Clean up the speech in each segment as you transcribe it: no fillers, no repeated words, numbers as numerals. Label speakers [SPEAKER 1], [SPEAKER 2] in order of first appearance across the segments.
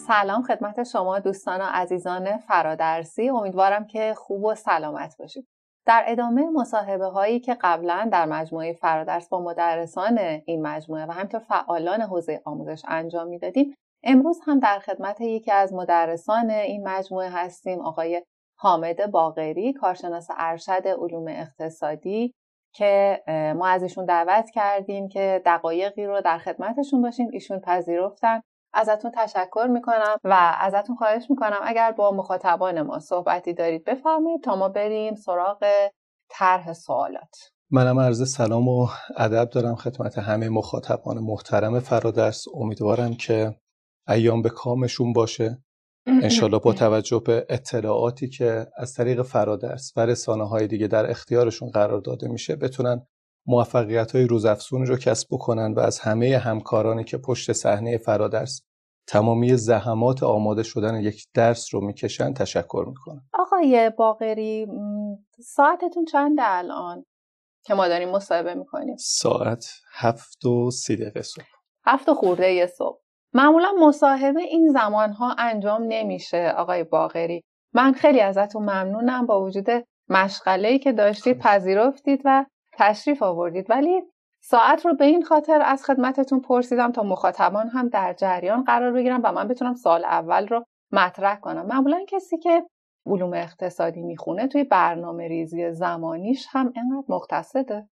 [SPEAKER 1] سلام خدمت شما دوستان و عزیزان فرادرسی، امیدوارم که خوب و سلامت باشید. در ادامه مصاحبه هایی که قبلا در مجموعه فرادرس با مدرسان این مجموعه و همینطور فعالان حوزه آموزش انجام میدادیم، امروز هم در خدمت یکی از مدرسان این مجموعه هستیم، آقای حامد باقری، کارشناس ارشد علوم اقتصادی، که ما از ایشون دعوت کردیم که دقایقی رو در خدمتشون باشیم. ایشون پذیرفتن. ازتون تشکر میکنم و ازتون خواهش میکنم اگر با مخاطبان ما صحبتی دارید بفرمایید تا ما بریم سراغ طرح سوالات.
[SPEAKER 2] منم عرض سلام و ادب دارم خدمت همه مخاطبان محترم فرادرس. امیدوارم که ایام به کامشون باشه. انشالله با توجه به اطلاعاتی که از طریق فرادرس و رسانه‌های دیگه در اختیارشون قرار داده میشه بتونن موفقیت‌های روزافزونی رو کسب بکنن و از همه همکارانی که پشت صحنه فرادرس تمامی زحمات آماده شدن یک درس رو میکشن تشکر میکنم.
[SPEAKER 1] آقای باقری، ساعتتون چنده الان که ما داریم مصاحبه میکنیم؟
[SPEAKER 2] ساعت 7:30 صبح.
[SPEAKER 1] 7 خورده صبح. معمولا مصاحبه این زمانها انجام نمیشه آقای باقری. من خیلی ازتون ممنونم، با وجود مشغله‌ای که داشتید پذیرفتید و تشریف آوردید، ولی ساعت رو به این خاطر از خدمتتون پرسیدم تا مخاطبان هم در جریان قرار بگیرن و من بتونم سوال اول رو مطرح کنم. معمولا کسی که علوم اقتصادی میخونه توی برنامه ریزی زمانیش هم اینقدر مختصده؟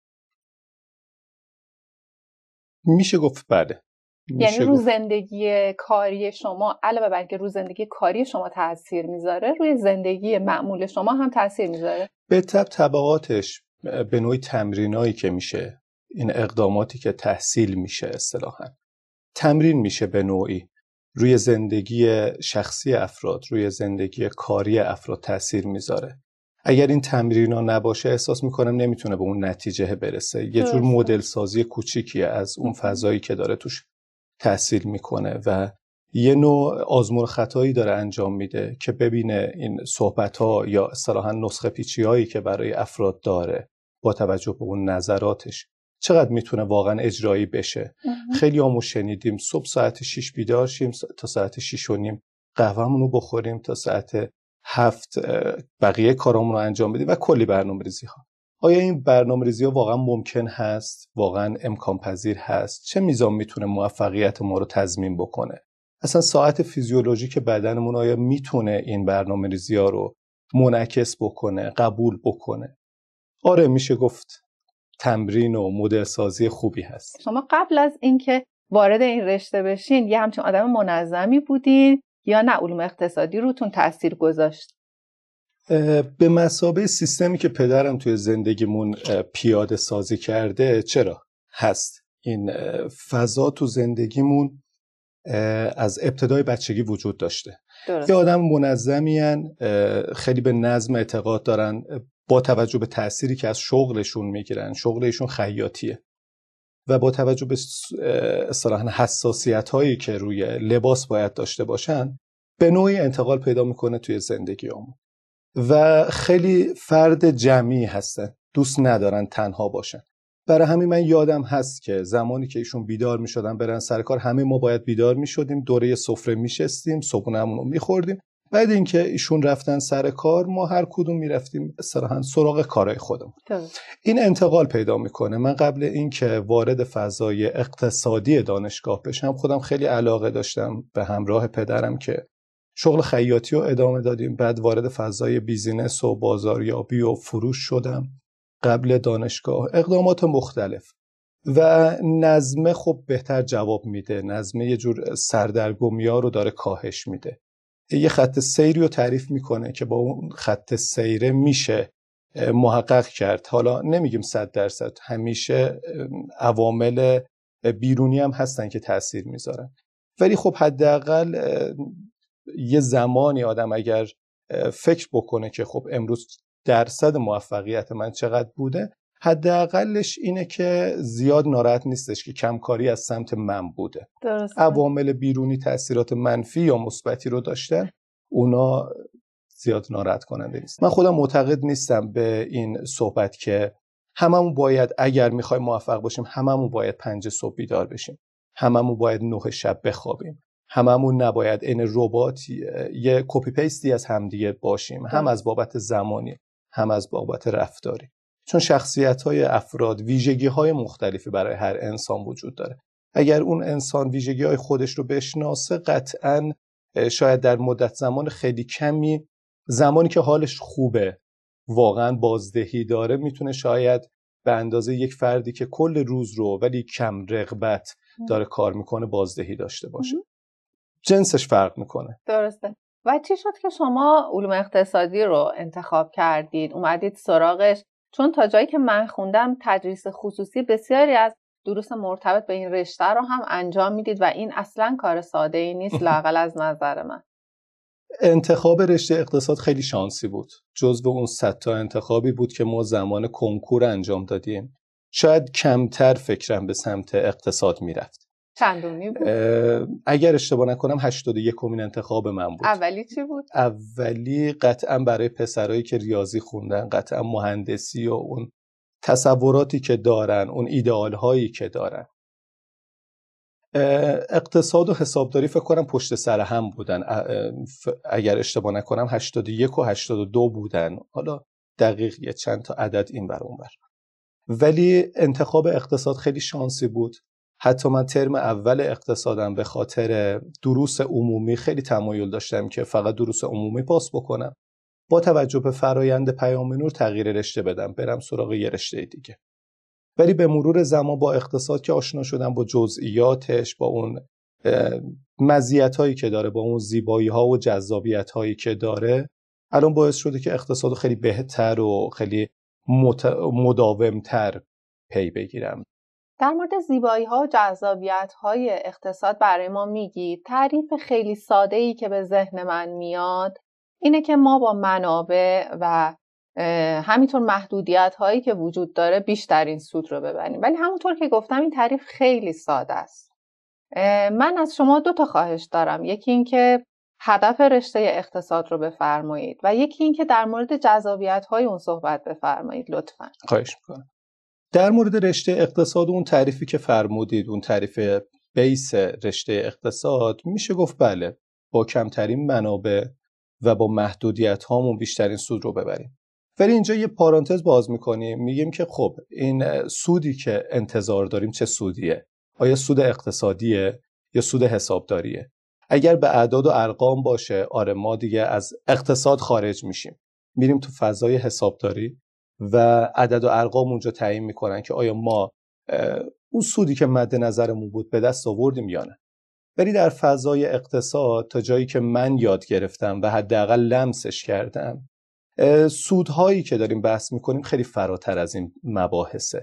[SPEAKER 2] میشه گفت بله.
[SPEAKER 1] یعنی رو زندگی کاری شما، علاوه بر اینکه رو زندگی کاری شما تاثیر میذاره، روی زندگی معمول شما هم تاثیر میذاره؟
[SPEAKER 2] به تبعاتش به نوعی تمرینایی که میشه، این اقداماتی که تحصیل میشه اصطلاحاً تمرین میشه به نوعی روی زندگی شخصی افراد، روی زندگی کاری افراد تاثیر میذاره. اگر این تمرینا نباشه احساس میکنم نمیتونه به اون نتیجه برسه. یه جور مدل سازی کوچیکیه از اون فضایی که داره توش تحصیل میکنه و یه نوع آزمون خطایی داره انجام میده که ببینه این صحبت‌ها یا اصطلاحاً نسخه پیچی‌هایی که برای افراد داره با توجه به اون نظراتش چقدر میتونه واقعا اجرایی بشه. خیلی همون شنیدیم صبح ساعت 6 بیدار شیم تا ساعت 6 و نیم قهوه‌مون رو بخوریم تا ساعت 7 بقیه کارامون رو انجام بدیم و کلی برنامه‌ریزی‌ها. آیا این برنامه‌ریزی‌ها واقعا ممکن هست؟ واقعا امکان پذیر هست؟ چه میزان میتونه موفقیت ما رو تضمین بکنه؟ اصلا ساعت فیزیولوژیک بدنمون آیا میتونه این برنامه‌ریزی‌ها رو منعکس بکنه، قبول بکنه؟ آره، میشه گفت تمرین و مدل سازی خوبی هست.
[SPEAKER 1] شما قبل از اینکه وارد این رشته بشین یه همچین آدم منظمی بودین یا نه علوم اقتصادی روتون تأثیر گذاشت؟
[SPEAKER 2] به مثابه سیستمی که پدرم توی زندگیمون پیاده سازی کرده چرا هست. این فضا تو زندگیمون از ابتدای بچگی وجود داشته. یه آدم منظمین، خیلی به نظم اعتقاد دارن با توجه به تأثیری که از شغلشون میگیرن. شغلشون خیاطیه و با توجه به اصطلاحاً حساسیت‌هایی که روی لباس باید داشته باشن به نوعی انتقال پیدا میکنه توی زندگیمون و خیلی فرد جمعی هستن، دوست ندارن تنها باشن. برای همین من یادم هست که زمانی که ایشون بیدار میشدن برن سر کار همه ما باید بیدار میشدیم، دوره سفره میشستیم، صبحونه‌مون رو میخوردیم. بعد اینکه ایشون رفتن سر کار ما هر کدوم میرفتیم صراحاً سراغ کارهای خودمون. این انتقال پیدا میکنه. من قبل اینکه وارد فضای اقتصادی دانشگاه بشم خودم خیلی علاقه داشتم به همراه پدرم که شغل خیاطی رو ادامه دادیم. بعد وارد فضای بیزینس و بازاریابی و فروش شدم. قبل دانشگاه اقدامات مختلف و نظمه خب بهتر جواب میده. نظمه یه جور سردرگمی‌ها رو داره کاهش میده. یه خط سیری رو تعریف میکنه که با اون خط سیره میشه محقق کرد. حالا نمیگیم 100%، همیشه عوامل بیرونی هم هستن که تأثیر میذارن، ولی خب حداقل یه زمانی آدم اگر فکر بکنه که خب امروز درصد موفقیت من چقدر بوده، حداقلش اینه که زیاد ناراحت نیستش که کمکاری از سمت من بوده.
[SPEAKER 1] درسته.
[SPEAKER 2] عوامل بیرونی تأثیرات منفی یا مثبتی رو داشتن، اونا زیاد ناراحت کننده نیست. من خودم معتقد نیستم به این صحبت که هممون باید اگر میخوایم موفق باشیم هممون باید 5 صبح بیدار بشیم، هممون باید 9 شب بخوابیم، هممون نباید این ربات یه کپی پیستی از همدیگه باشیم، هم از بابت زمانی هم از بابت رفتاری، چون شخصیت‌های افراد ویژگی‌های مختلفی برای هر انسان وجود داره. اگر اون انسان ویژگی‌های خودش رو بشناسه، قطعاً شاید در مدت زمان خیلی کمی، زمانی که حالش خوبه، واقعاً بازدهی داره، میتونه شاید به اندازه یک فردی که کل روز رو ولی کم رغبت داره کار میکنه بازدهی داشته باشه. جنسش فرق میکنه.
[SPEAKER 1] درسته. و چی شد که شما علوم اقتصادی رو انتخاب کردید، اومدید سراغش؟ چون تا جایی که من خوندم تدریس خصوصی بسیاری از دروس مرتبط به این رشته رو هم انجام میدید و این اصلا کار ساده ای نیست، لااقل از نظر من.
[SPEAKER 2] انتخاب رشته اقتصاد خیلی شانسی بود. جزو اون 100 تا انتخابی بود که ما زمان کنکور انجام دادیم. شاید کمتر فکرم به سمت اقتصاد میرفت.
[SPEAKER 1] چندمی بود؟
[SPEAKER 2] اگر اشتباه نکنم 81مین انتخاب من بود.
[SPEAKER 1] اولی چی بود؟
[SPEAKER 2] اولی قطعا برای پسرایی که ریاضی خوندن، قطعا مهندسی و اون تصوراتی که دارن، اون ایدئال هایی که دارن. اقتصاد و حسابداری فکر کنم پشت سر هم بودن، اگر اشتباه نکنم 81 و 82 بودن، حالا دقیق یه چند تا عدد این بر اون بر. ولی انتخاب اقتصاد خیلی شانسی بود. حتی من ترم اول اقتصادم به خاطر دروس عمومی خیلی تمایل داشتم که فقط دروس عمومی پاس بکنم، با توجه به فرایند پیام نور تغییر رشته بدم، برم سراغ یه رشته دیگه. ولی به مرور زمان با اقتصاد که آشنا شدم، با جزئیاتش، با اون مزیت‌هایی که داره، با اون زیبایی‌ها و جذابیت‌هایی که داره، الان باعث شده که اقتصاد خیلی بهتر و خیلی مداوم‌تر پی بگیرم.
[SPEAKER 1] در مورد زیبایی‌ها و جذابیت‌های اقتصاد برای ما میگید. تعریف خیلی ساده‌ای که به ذهن من میاد اینه که ما با منابع و همینطور محدودیت‌هایی که وجود داره بیشترین سود رو ببریم. ولی همونطور که گفتم این تعریف خیلی ساده است. من از شما 2 تا خواهش دارم. یکی این که هدف رشته اقتصاد رو بفرمایید و یکی این که در مورد جذابیت‌های اون صحبت بفرمایید لطفاً.
[SPEAKER 2] خواهش می‌کنم. در مورد رشته اقتصاد، اون تعریفی که فرمودید، اون تعریف بیس رشته اقتصاد، میشه گفت بله، با کمترین منابع و با محدودیت هامون بیشترین سود رو ببریم. ولی اینجا یه پارانتز باز میکنیم، میگیم که خب این سودی که انتظار داریم چه سودیه؟ آیا سود اقتصادیه یا سود حسابداریه؟ اگر به اعداد و ارقام باشه، آره ما دیگه از اقتصاد خارج میشیم، میریم تو فضای حسابداری و عدد و ارقام اونجا تعیین میکنن که آیا ما اون سودی که مد نظرمون بود به دست آوردیم یا نه. ولی در فضای اقتصاد تا جایی که من یاد گرفتم و حداقل لمسش کردم، سودهایی که داریم بحث میکنیم خیلی فراتر از این مباحثه.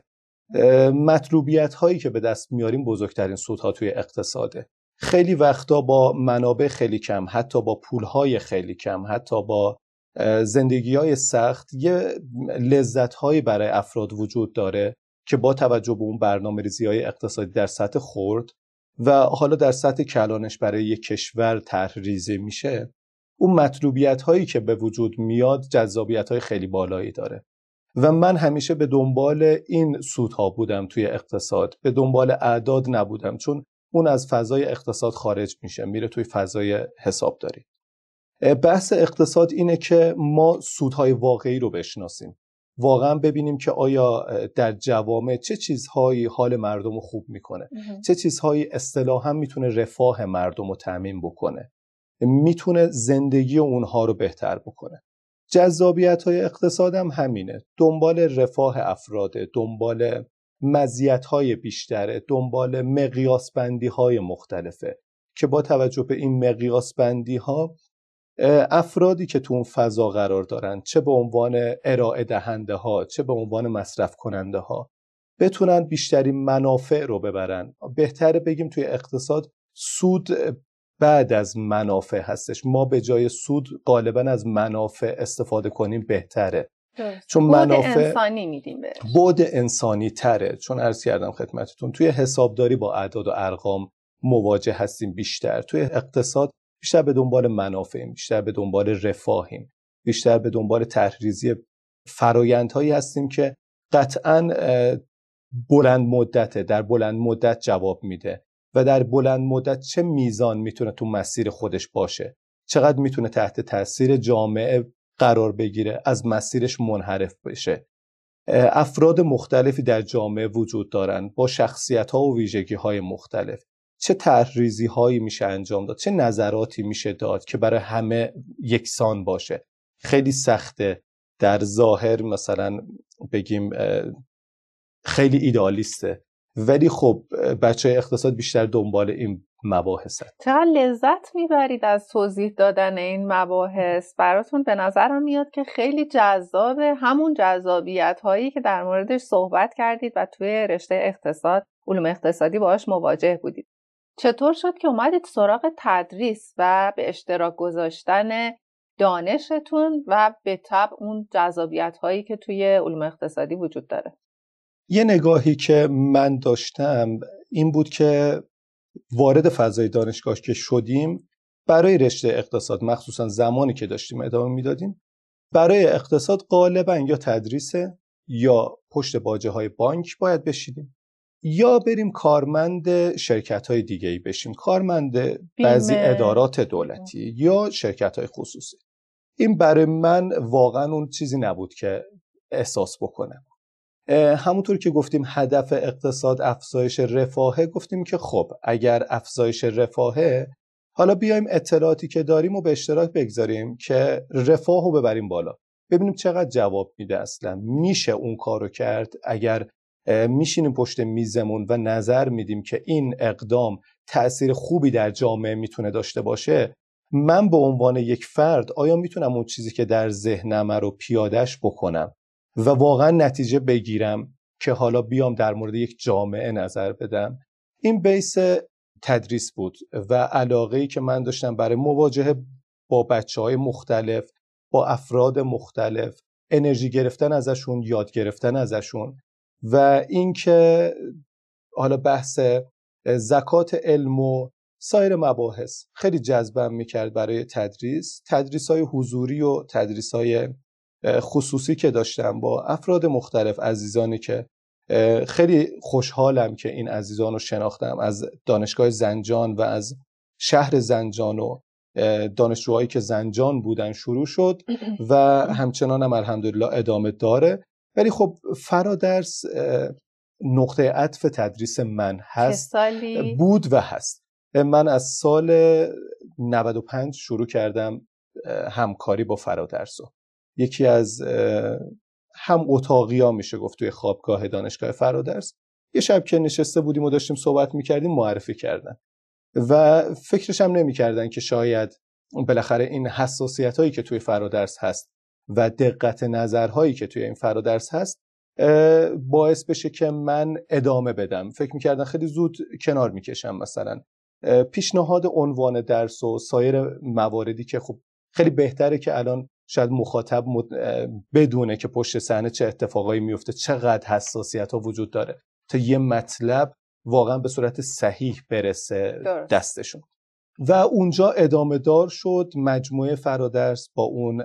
[SPEAKER 2] مطلوبیت هایی که به دست میاریم بزرگترین سودها توی اقتصاده. خیلی وقتا با منابع خیلی کم، حتی با پولهای خیلی کم، حتی با زندگی‌های سخت، یه لذت‌هایی برای افراد وجود داره که با توجه به اون برنامه‌ریزی‌های اقتصادی در سطح خرد و حالا در سطح کلانش برای یک کشور طرح‌ریزی میشه، اون مطلوبیت‌هایی که به وجود میاد جذابیت‌های خیلی بالایی داره. و من همیشه به دنبال این سودها بودم توی اقتصاد، به دنبال اعداد نبودم، چون اون از فضای اقتصاد خارج میشه، میره توی فضای حسابداری. بحث اقتصاد اینه که ما سودهای واقعی رو بشناسیم، واقعا ببینیم که آیا در جوامع چه چیزهایی حال مردم رو خوب میکنه، چه چیزهایی اصطلاحاً میتونه رفاه مردم رو تامین بکنه، میتونه زندگی اونها رو بهتر بکنه. جذابیت‌های اقتصاد هم همینه، دنبال رفاه افراده، دنبال مزیت‌های بیشتره، دنبال مقیاس بندی‌های مختلفه که با توجه به این مقیاس بندی‌ها افرادی که تو اون فضا قرار دارن، چه به عنوان ارائه دهنده ها چه به عنوان مصرف کننده ها، بتونن بیشترین منافع رو ببرن. بهتره بگیم توی اقتصاد سود بعد از منافع هستش، ما به جای سود غالبا از منافع استفاده کنیم بهتره. چون منافع
[SPEAKER 1] بعد انسانی میدیم بهش،
[SPEAKER 2] بعد انسانی تره. چون عرض کردم خدمتتون توی حسابداری با اعداد و ارقام مواجه هستیم بیشتر، توی اقتصاد بیشتر به دنبال منافعیم، بیشتر به دنبال رفاهیم، بیشتر به دنبال طرح‌ریزی فرآیندهایی هستیم که قطعاً بلند مدته، در بلند مدت جواب میده، و در بلند مدت چه میزان میتونه تو مسیر خودش باشه، چقدر میتونه تحت تاثیر جامعه قرار بگیره، از مسیرش منحرف بشه. افراد مختلفی در جامعه وجود دارن با شخصیت‌ها و ویژگی‌های مختلف. چه طرح‌ریزی‌هایی میشه انجام داد، چه نظراتی میشه داد که برای همه یکسان باشه. خیلی سخته در ظاهر مثلا بگیم خیلی ایدئالیسته، ولی خب بچه اقتصاد بیشتر دنبال این مباحثن.
[SPEAKER 1] چقدر لذت میبرید از توضیح دادن این مباحث. براتون به نظرم میاد که خیلی جذابه، همون جذابیت هایی که در موردش صحبت کردید و توی رشته اقتصاد، علوم اقتصادی باهاش مواجه بودید. چطور شد که اومدید سراغ تدریس و به اشتراک گذاشتن دانشتون و به تبع اون جذابیت هایی که توی علوم اقتصادی وجود داره؟
[SPEAKER 2] یه نگاهی که من داشتم این بود که وارد فضای دانشگاه که شدیم، برای رشته اقتصاد مخصوصا زمانی که داشتیم ادامه میدادیم، برای اقتصاد غالبا یا تدریسه یا پشت باجه های بانک باید بشینیم یا بریم کارمند شرکت های دیگه‌ای بشیم، کارمند بعضی ادارات دولتی یا شرکت های خصوصی. این برای من واقعا اون چیزی نبود که احساس بکنم. همونطور که گفتیم هدف اقتصاد افزایش رفاهه، گفتیم که خب اگر افزایش رفاهه، حالا بیایم اطلاعاتی که داریم و به اشتراک بگذاریم که رفاه رو ببریم بالا، ببینیم چقدر جواب میده. اصلا میشه اون کارو کرد؟ اگر میشینیم پشت میزمون و نظر میدیم که این اقدام تأثیر خوبی در جامعه میتونه داشته باشه، من به عنوان یک فرد آیا میتونم اون چیزی که در ذهنم رو پیادهش بکنم و واقعا نتیجه بگیرم که حالا بیام در مورد یک جامعه نظر بدم؟ این بیس تدریس بود و علاقه‌ای که من داشتم برای مواجهه با بچه‌های مختلف، با افراد مختلف، انرژی گرفتن ازشون، یاد گرفتن ازشون و اینکه حالا بحث زکات علم و سایر مباحث خیلی جذبم میکرد برای تدریس‌های حضوری و تدریس‌های خصوصی که داشتم با افراد مختلف، عزیزانی که خیلی خوشحالم که این عزیزان رو شناختم از دانشگاه زنجان و از شهر زنجان و دانشجوهایی که زنجان بودن شروع شد و همچنان هم الحمدلله ادامه داره. ولی خب فرادرس نقطه عطف تدریس من هست، بود و هست. من از سال 95 شروع کردم همکاری با فرادرس. یکی از هم اتاقیا میشه گفت توی خوابگاه دانشگاه فرادرس، یه شب که نشسته بودیم و داشتیم صحبت میکردیم معرفی کردن و فکرش هم نمیکردن که شاید بالاخره این حساسیت هایی که توی فرادرس هست و دقت نظرهایی که توی این فرادرس هست باعث بشه که من ادامه بدم. فکر میکردن خیلی زود کنار میکشم، مثلا پیشنهاد عنوان درس و سایر مواردی که خب خیلی بهتره که الان شاید مخاطب بدونه که پشت صحنه چه اتفاقایی میفته، چقدر حساسیت ها وجود داره تا یه مطلب واقعا به صورت صحیح برسه دستشون. و اونجا ادامه دار شد مجموعه فرادرس با اون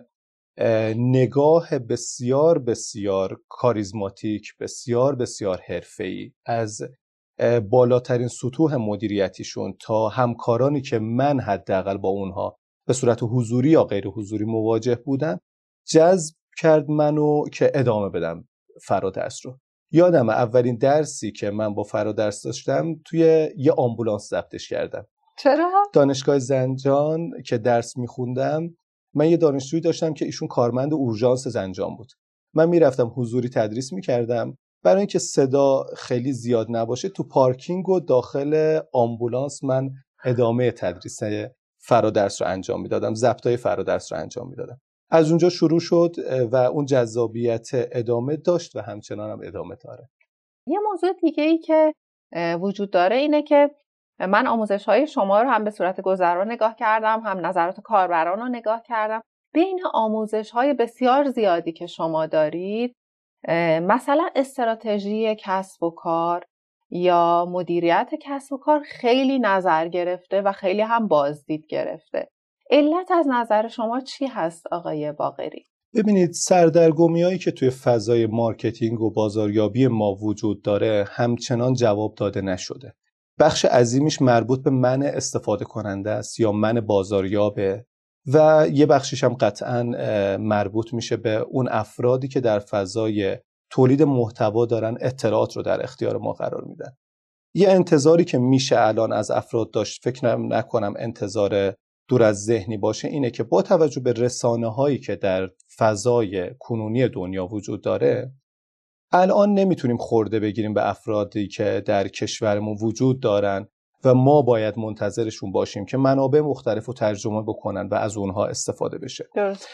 [SPEAKER 2] نگاه بسیار بسیار کاریزماتیک، بسیار بسیار حرفه‌ای از بالاترین سطوح مدیریتیشون تا همکارانی که من حداقل با اونها به صورت حضوری یا غیر حضوری مواجه بودم، جذب کرد منو که ادامه بدم فرادرس رو. یادم اولین درسی که من با فرادرس داشتم توی یه آمبولانس ضبطش کردم.
[SPEAKER 1] چرا؟
[SPEAKER 2] دانشگاه زنجان که درس میخوندم، من یه دانشجویی داشتم که ایشون کارمند اورژانس زنجان بود. من میرفتم حضوری تدریس میکردم، برای اینکه صدا خیلی زیاد نباشه تو پارکینگ و داخل آمبولانس من ادامه تدریس فرادرس رو انجام میدادم، ضبطای فرادرس رو انجام میدادم. از اونجا شروع شد و اون جذابیت ادامه داشت و همچنان هم ادامه داره.
[SPEAKER 1] یه موضوع دیگه ای که وجود داره اینه که من آموزش‌های شما رو هم به صورت گذرا نگاه کردم، هم نظرات کاربران رو نگاه کردم. بین آموزش‌های بسیار زیادی که شما دارید، مثلا استراتژی کسب و کار یا مدیریت کسب و کار خیلی نظر گرفته و خیلی هم بازدید گرفته. علت از نظر شما چی هست آقای باقری؟
[SPEAKER 2] ببینید، سردرگمی‌هایی که توی فضای مارکتینگ و بازاریابی ما وجود داره همچنان جواب داده نشده. بخش عظیمیش مربوط به من استفاده کننده است یا من بازاریابه و یه بخشش هم قطعاً مربوط میشه به اون افرادی که در فضای تولید محتوا دارن اطلاعات رو در اختیار ما قرار میدن. یه انتظاری که میشه الان از افراد داشت، فکر نکنم انتظار دور از ذهنی باشه، اینه که با توجه به رسانه‌هایی که در فضای کنونی دنیا وجود داره، الان نمیتونیم خورده بگیریم به افرادی که در کشورمون وجود دارن و ما باید منتظرشون باشیم که منابع مختلف رو ترجمه بکنن و از اونها استفاده بشه.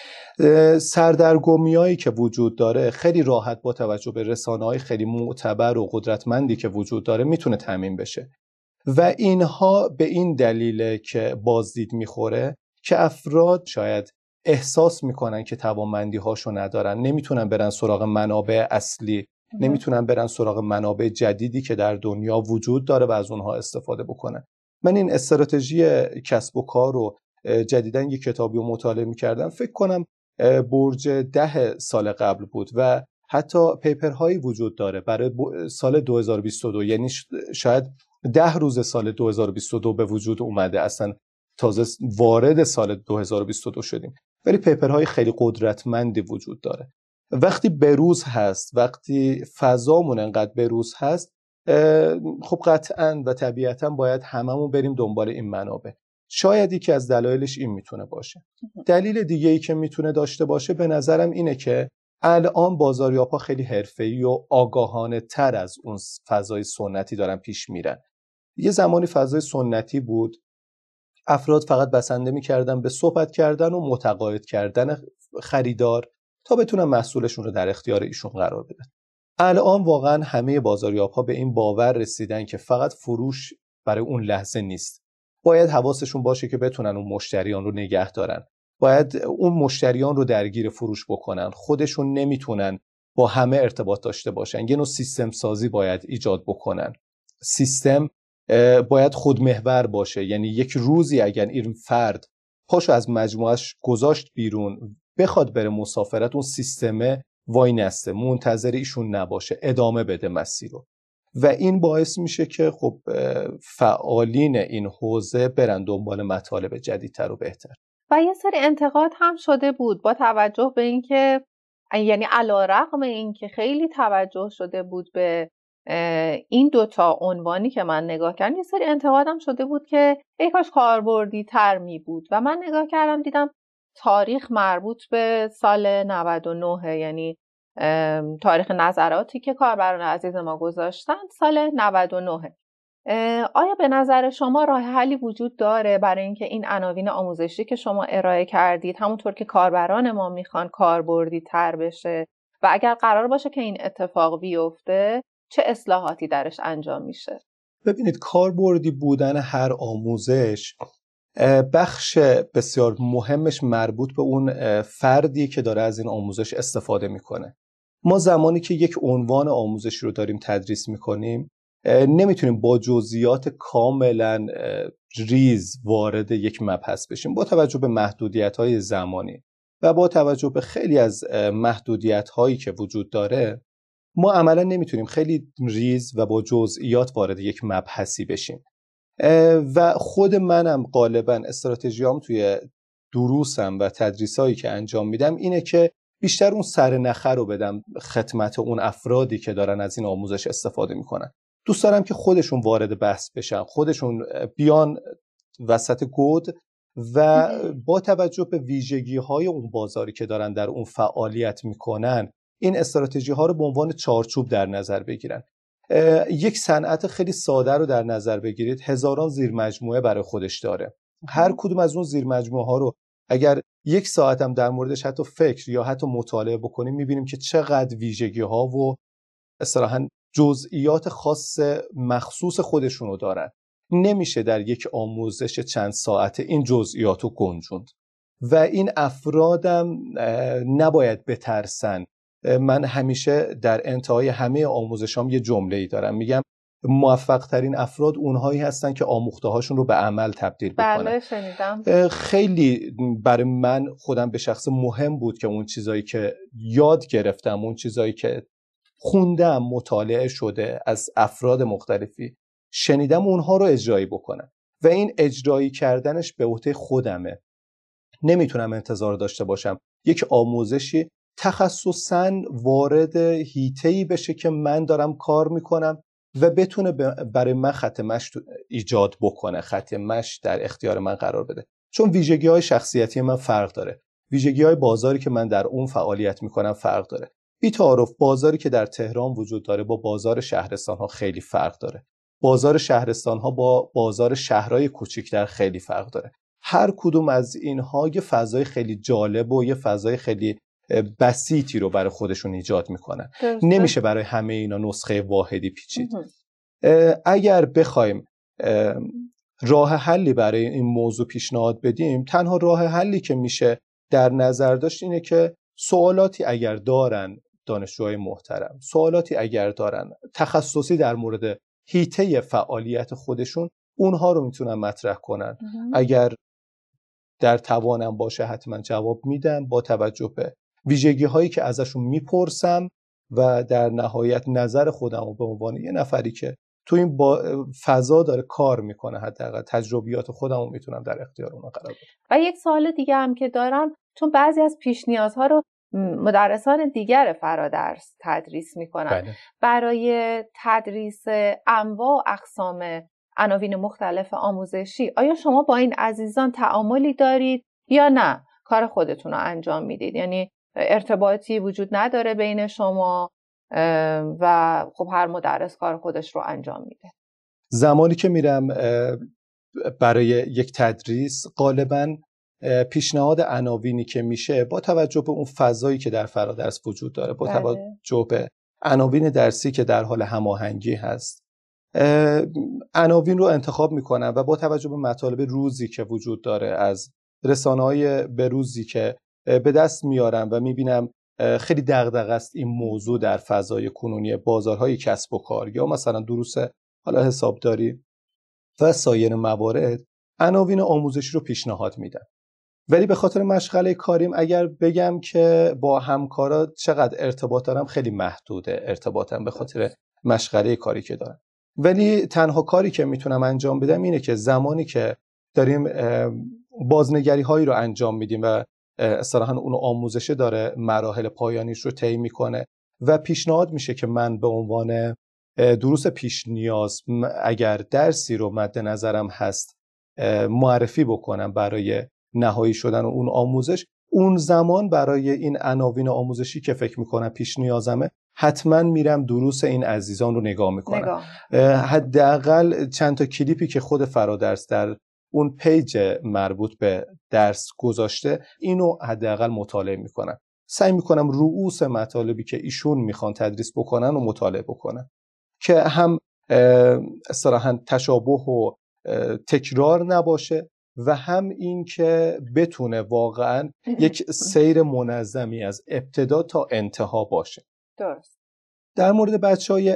[SPEAKER 2] سردرگمیایی که وجود داره خیلی راحت با توجه به رسانه‌های خیلی معتبر و قدرتمندی که وجود داره میتونه تامین بشه و اینها به این دلیله که بازدید میخوره که افراد شاید احساس میکنن که توانمندی هاشو ندارن، نمیتونن برن سراغ منابع اصلی، نمیتونن برن سراغ منابع جدیدی که در دنیا وجود داره و از اونها استفاده بکنن. من این استراتژی کسب و کار رو جدیداً یک کتابی رو مطالعه میکردم، فکر کنم برج 10 سال قبل بود و حتی پیپرهایی وجود داره برای سال 2022، یعنی شاید 10 روز سال 2022 به وجود اومده، اصلا تازه وارد سال 2022 شدیم، ولی پیپرهای خیلی قدرتمندی وجود داره. وقتی بروز هست، وقتی فضامون انقدر بروز هست، خب قطعاً و طبیعتاً باید هممون بریم دنبال این منابع. شاید یکی از دلایلش این میتونه باشه. دلیل دیگه‌ای که میتونه داشته باشه به نظرم اینه که الان بازاریاب‌ها خیلی حرفه‌ای و آگاهانه تر از اون فضای سنتی دارن پیش میرن. یه زمانی فضای سنتی بود، افراد فقط بسنده میکردن به صحبت کردن و متقاعد کردن خریدار تا بتونن محصولشون رو در اختیار ایشون قرار بدن. الان واقعا همه بازاریاب‌ها به این باور رسیدن که فقط فروش برای اون لحظه نیست. باید حواسشون باشه که بتونن اون مشتریان رو نگه دارن. باید اون مشتریان رو درگیر فروش بکنن. خودشون نمیتونن با همه ارتباط داشته باشن. یه نوع سیستم سازی باید ایجاد بکنن. سیستم باید خودمحور باشه، یعنی یک روزی اگر این فرد پاشو از مجموعهش گذاشت بیرون بخواد بره مسافرت، اون سیستمه وای نسته، منتظر ایشون نباشه، ادامه بده مسیر رو و این باعث میشه که خب فعالین این حوزه برن دنبال مطالب جدیدتر و بهتر.
[SPEAKER 1] و یه سری انتقاد هم شده بود با توجه به اینکه، یعنی علی‌رغم اینکه خیلی توجه شده بود به این دوتا عنوانی که من نگاه کردم، یه سری انتقادم شده بود که ای کاش کاربردی تر می بود و من نگاه کردم دیدم تاریخ مربوط به سال 99، یعنی تاریخ نظراتی که کاربران عزیز ما گذاشتن سال 99. آیا به نظر شما راه حلی وجود داره برای اینکه این عناوین آموزشی که شما ارائه کردید همونطور که کاربران ما میخوان کاربردی تر بشه و اگر قرار باشه که این اتفاق بیفته چه اصلاحاتی درش انجام میشه؟
[SPEAKER 2] ببینید، کاربردی بودن هر آموزش بخش بسیار مهمش مربوط به اون فردی که داره از این آموزش استفاده میکنه. ما زمانی که یک عنوان آموزشی رو داریم تدریس میکنیم نمیتونیم با جزئیات کاملا ریز وارد یک مبحث بشیم با توجه به محدودیت‌های زمانی و با توجه به خیلی از محدودیت‌هایی که وجود داره. ما عملا نمیتونیم خیلی ریز و با جزئیات وارد یک مبحثی بشیم و خود منم غالبا استراتژیام توی دروسم و تدریسایی که انجام میدم اینه که بیشتر اون سرنخه رو بدم خدمت اون افرادی که دارن از این آموزش استفاده میکنن. دوست دارم که خودشون وارد بحث بشن، خودشون بیان وسط گود و با توجه به ویژگی‌های اون بازاری که دارن در اون فعالیت میکنن این استراتژی ها رو به عنوان چارچوب در نظر بگیرن. یک صنعت خیلی ساده رو در نظر بگیرید، هزاران زیر مجموعه برای خودش داره. هر کدوم از اون زیر مجموعه ها رو اگر یک ساعت هم در موردش حتی فکر یا حتی مطالعه بکنیم میبینیم که چقدر ویژگی ها و اصطلاحاً جزئیات خاص مخصوص خودشونو دارن. نمیشه در یک آموزش چند ساعته این جزئیات رو گنجوند و این افرادم نباید بترسن. من همیشه در انتهای همه آموزشام یه جمله‌ای دارم، میگم موفق ترین افراد اونهایی هستن که آموخته هاشون رو به عمل تبدیل بکنن.
[SPEAKER 1] بله شنیدم.
[SPEAKER 2] خیلی برای من خودم به شخص مهم بود که اون چیزایی که یاد گرفتم، اون چیزایی که خوندم، مطالعه شده از افراد مختلفی، شنیدم اونها رو اجرایی بکنم و این اجرایی کردنش به عهده خودمه. نمیتونم انتظار داشته باشم یک آموزشی تخصصاً وارد حیطه‌ای بشه که من دارم کار میکنم و بتونه برای من خط مشی ایجاد بکنه، خط مشی در اختیار من قرار بده. چون ویژگی‌های شخصیتی من فرق داره، ویژگی‌های بازاری که من در اون فعالیت میکنم فرق داره. بی تعارف بازاری که در تهران وجود داره با بازار شهرستان‌ها خیلی فرق داره. بازار شهرستان‌ها با بازار شهرهای کوچیک‌تر خیلی فرق داره. هر کدوم از اینها یه فضای خیلی جالب و یه فضای خیلی بسیطی رو برای خودشون ایجاد میکنن. نمیشه برای همه اینا نسخه واحدی پیچید. اگر بخوایم راه حلی برای این موضوع پیشنهاد بدیم، تنها راه حلی که میشه در نظر داشت اینه که سوالاتی اگر دارن دانشجوهای محترم، سوالاتی اگر دارن تخصصی در مورد حیطه فعالیت خودشون، اونها رو میتونن مطرح کنن. اگر در توانم باشه حتما جواب میدم با توجه به ویژگی هایی که ازشون میپرسم و در نهایت نظر خودم رو به عنوان یه نفری که تو این فضا داره کار میکنه، حداقل تجربیات خودم رو میتونم در اختیار اونها قرار بدم.
[SPEAKER 1] و یک سوال دیگه هم که دارم، چون بعضی از پیش نیازها رو مدرسان دیگر فرادرس تدریس میکنن.
[SPEAKER 2] بله.
[SPEAKER 1] برای تدریس انواع و اقسام عناوین مختلف آموزشی آیا شما با این عزیزان تعاملی دارید یا نه کار خودتون رو انجام میدید؟ یعنی ارتباطی وجود نداره بین شما و خب هر مدرس کار خودش رو انجام میده؟
[SPEAKER 2] زمانی که میرم برای یک تدریس، غالباً پیشنهاد عناوینی که میشه با توجه به اون فضایی که در فرادرس وجود داره، با توجه به عناوین درسی که در حال هماهنگی هست، عناوین رو انتخاب میکنم و با توجه به مطالب روزی که وجود داره، از رسانه‌های به روزی که به دست میارم و میبینم خیلی دغدغه است این موضوع در فضای کنونی بازارهای کسب و کار یا مثلا دروس حالا حسابداری و سایر موارد، عناوین آموزشی رو پیشنهاد میدم. ولی به خاطر مشغله کاریم اگر بگم که با همکارا چقدر ارتباط دارم، خیلی محدوده ارتباطم به خاطر مشغله کاری که دارم. ولی تنها کاری که میتونم انجام بدم اینه که زمانی که داریم بازنگری هایی رو انجام میدیم و اصطلاحاً اون آموزشه داره مراحل پایانیش رو طی میکنه و پیشنهاد میشه که من به عنوان دروس پیش نیاز اگر درسی رو مد نظرم هست معرفی بکنم برای نهایی شدن اون آموزش، اون زمان برای این عناوین آموزشی که فکر میکنم پیش نیازمه حتما میرم دروس این عزیزان رو نگاه میکنم. حداقل چند تا کلیپی که خود فرادرس در اون پیج مربوط به درس گذاشته اینو حداقل مطالعه میکنم. سعی میکنم رؤوس مطالبی که ایشون میخوان تدریس بکنن و مطالعه بکنم که هم صراحاً تشابه و تکرار نباشه و هم این که بتونه واقعاً یک سیر منظمی از ابتدا تا انتها باشه.
[SPEAKER 1] درست.
[SPEAKER 2] در مورد بچهای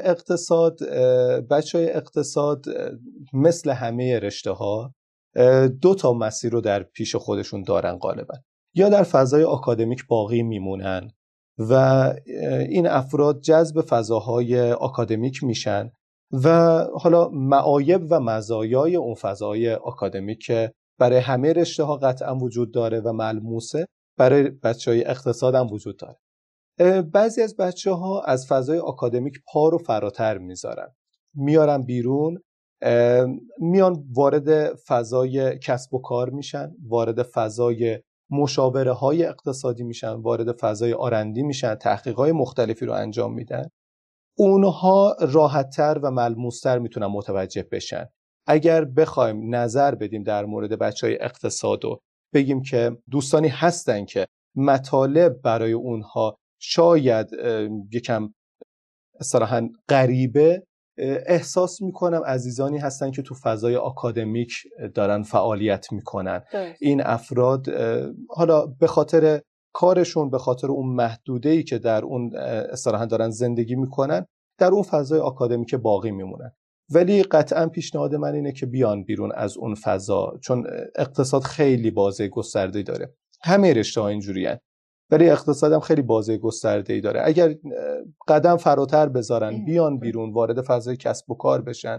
[SPEAKER 2] اقتصاد مثل همه رشته ها 2 تا مسیر رو در پیش خودشون دارن غالبا. یا در فضای آکادمیک باقی میمونن و این افراد جذب فضاهای آکادمیک میشن و حالا معایب و مزایای اون فضای آکادمیک که برای همه رشته ها قطعا وجود داره و ملموسه، برای بچهای اقتصاد هم وجود داره. بعضی از بچه‌ها از فضای آکادمیک پا رو فراتر میارن بیرون، میان وارد فضای کسب و کار میشن، وارد فضای مشاوره های اقتصادی میشن، وارد فضای آرندی میشن، تحقیقات مختلفی رو انجام میدن. اونها راحت‌تر و ملموس‌تر میتونن متوجه بشن. اگر بخوایم نظر بدیم در مورد بچهای اقتصاد و بگیم که دوستانی هستن که مطالب برای اونها شاید یکم صراحاً غریبه، احساس میکنم عزیزانی هستن که تو فضای آکادمیک دارن فعالیت میکنن. این افراد حالا به خاطر کارشون، به خاطر اون محدوده‌ای که در اون صراحاً دارن زندگی میکنن، در اون فضای آکادمیک باقی میمونن. ولی قطعاً پیشنهاد من اینه که بیان بیرون از اون فضا، چون اقتصاد خیلی بازه گسترده‌ای داره. همه رشته‌ها اینجوریه، ولی اقتصادم خیلی بازه گسترده‌ای داره. اگر قدم فراتر بذارن، بیان بیرون، وارد فضای کسب و کار بشن،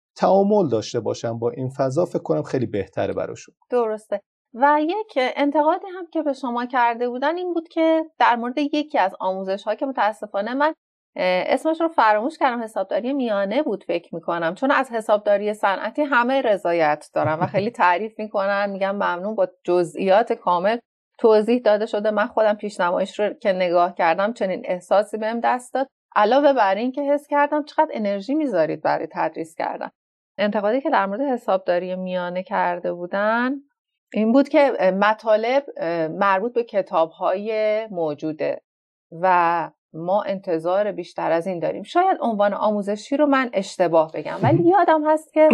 [SPEAKER 2] تعامل داشته باشن با این فضا، فکر کنم خیلی بهتره براشون.
[SPEAKER 1] درسته. و یک انتقادی هم که به شما کرده بودن این بود که در مورد یکی از آموزش‌ها که متاسفانه من اسمش رو فراموش کردم، حسابداری میانه بود فکر میکنم، چون از حسابداری صنعتی همه رضایت دارن و خیلی تعریف میکنن، میگم ممنون، با جزئیات کامل توضیح داده شده. من خودم پیشنمایش رو که نگاه کردم چنین احساسی بهم دست داد، علاوه بر این که حس کردم چقدر انرژی میذارید برای تدریس کردن. انتقادی که در مورد حسابداری میانه کرده بودن این بود که مطالب مربوط به کتاب‌های موجوده و ما انتظار بیشتر از این داریم. شاید عنوان آموزشی رو من اشتباه بگم، ولی یادم هست که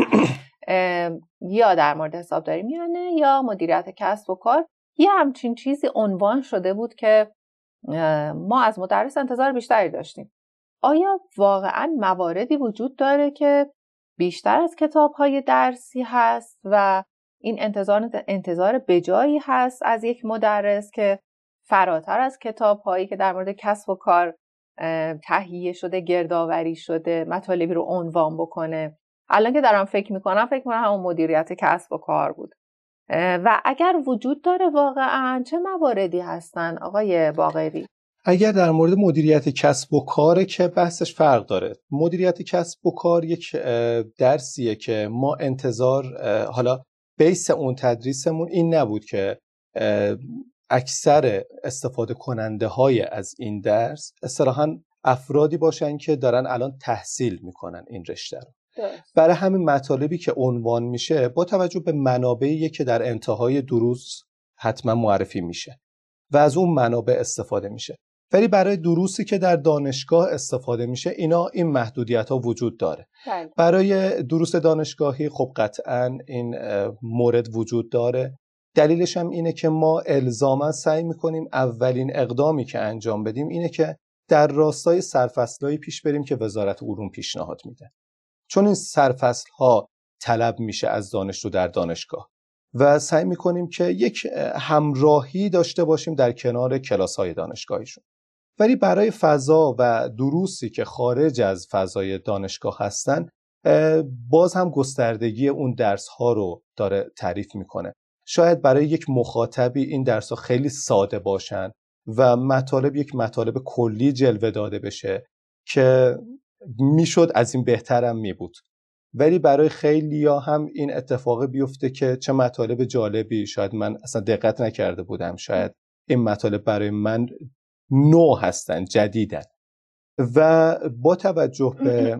[SPEAKER 1] یا در مورد حسابداری میانه یا مدیریت کسب و کار یه همچین چیزی عنوان شده بود که ما از مدرس انتظار بیشتری داشتیم. آیا واقعاً مواردی وجود داره که بیشتر از کتاب‌های درسی هست و این انتظار بجایی هست از یک مدرس که فراتر از کتاب‌هایی که در مورد کسب و کار تهیه شده، گردآوری شده، مطالبی رو عنوان بکنه؟ الان که دارم فکر میکنم همون مدیریت کسب و کار بود. و اگر وجود داره واقعاً چه مواردی هستن آقای باقری؟
[SPEAKER 2] اگر در مورد مدیریت کسب و کاره که بحثش فرق داره. مدیریت کسب و کار یک درسیه که ما انتظار، حالا بیس اون تدریسمون این نبود که اکثر استفاده کننده های از این درس اصطلاحاً افرادی باشن که دارن الان تحصیل میکنن این رشته رو. برای همین مطالبی که عنوان میشه با توجه به منابعی که در انتهای دروس حتما معرفی میشه و از اون منابع استفاده میشه، ولی برای دروسی که در دانشگاه استفاده میشه این محدودیت ها وجود داره. برای دروس دانشگاهی خب قطعا این مورد وجود داره. دلیلش هم اینه که ما الزاما سعی میکنیم اولین اقدامی که انجام بدیم اینه که در راستای سرفصل‌هایی پیش بریم که وزارت علوم پیشنهاد میده، چون این سرفصل‌ها طلب میشه از دانشجو در دانشگاه و سعی میکنیم که یک همراهی داشته باشیم در کنار کلاس‌های دانشگاهیشون. ولی برای فضا و دروسی که خارج از فضای دانشگاه هستن باز هم گستردگی اون درس‌ها رو داره تعریف میکنه. شاید برای یک مخاطبی این درس‌ها خیلی ساده باشن و یک مطالب کلی جلوه داده بشه که میشد از این بهترم میبود، ولی برای خیلیا هم این اتفاق بیفته که چه مطالب جالبی، شاید من اصلا دقت نکرده بودم، شاید این مطالب برای من نو هستن، جدیدن. و با توجه به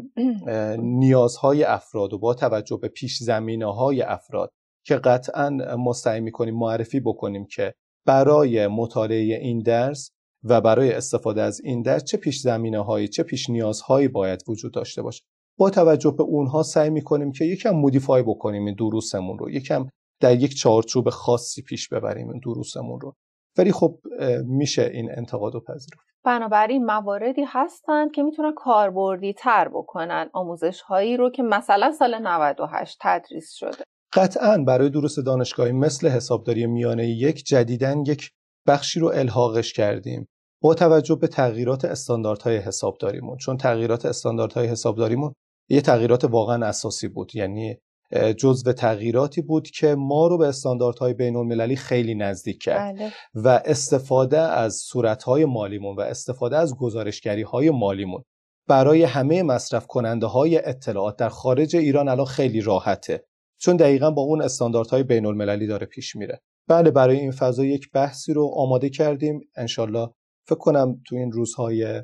[SPEAKER 2] نیازهای افراد و با توجه به پیش زمینه‌های افراد که قطعاً ما سعی می‌کنیم معرفی بکنیم که برای مطالعه این درس و برای استفاده از این درس چه پیش زمینه‌هایی، چه پیش نیازهایی باید وجود داشته باشه. با توجه به اونها سعی می‌کنیم که یکم مودیفای بکنیم این دروسمون رو، یکم در یک چارچوب خاصی پیش ببریم این دروسمون رو. ولی خب میشه این انتقادو پذیرفت.
[SPEAKER 1] بنابراین مواردی هستن که میتونن کاربردی تر بکنن آموزش هایی رو که مثلا سال 98 تدریس شده.
[SPEAKER 2] قطعاً برای دروس دانشگاهی مثل حسابداری میانه یک جدیداً یک بخشی رو الحاقش کردیم با توجه به تغییرات استانداردهای حسابداریمون، چون تغییرات استانداردهای حسابداریمون یه تغییرات واقعاً اساسی بود، یعنی جزو تغییراتی بود که ما رو به استانداردهای بین‌المللی خیلی نزدیک کرد.
[SPEAKER 1] بله.
[SPEAKER 2] و استفاده از صورتهای مالیمون و استفاده از گزارشگری‌های مالیمون برای همه مصرف کننده های اطلاعات در خارج ایران الان خیلی راحته، چون دقیقاً با اون استانداردهای بین‌المللی داره پیش میره. بله، برای این فضا یک بحثی رو آماده کردیم. انشالله فکر کنم تو این روزهای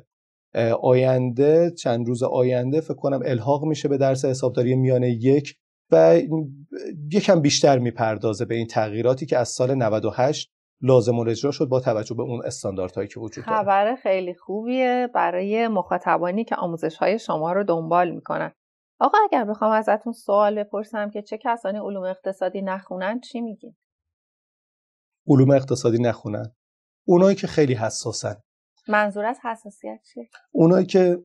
[SPEAKER 2] آینده، چند روز آینده فکر کنم الحاق میشه به درس حسابداری میانه یک و یکم بیشتر میپردازه به این تغییراتی که از سال 98 لازم الاجرا شد با توجه به اون استانداردهایی که وجود داره.
[SPEAKER 1] خبر خیلی خوبیه برای مخاطبانی که آموزش‌های شما رو دنبال میکنن. آقا اگر بخوام ازتون سوال بپرسم که چه کسانی علوم اقتصادی نخونن چی میگین؟
[SPEAKER 2] علوم اقتصادی نخونن اونایی که خیلی حساسن.
[SPEAKER 1] منظور از حساسیت چیه؟
[SPEAKER 2] اونایی که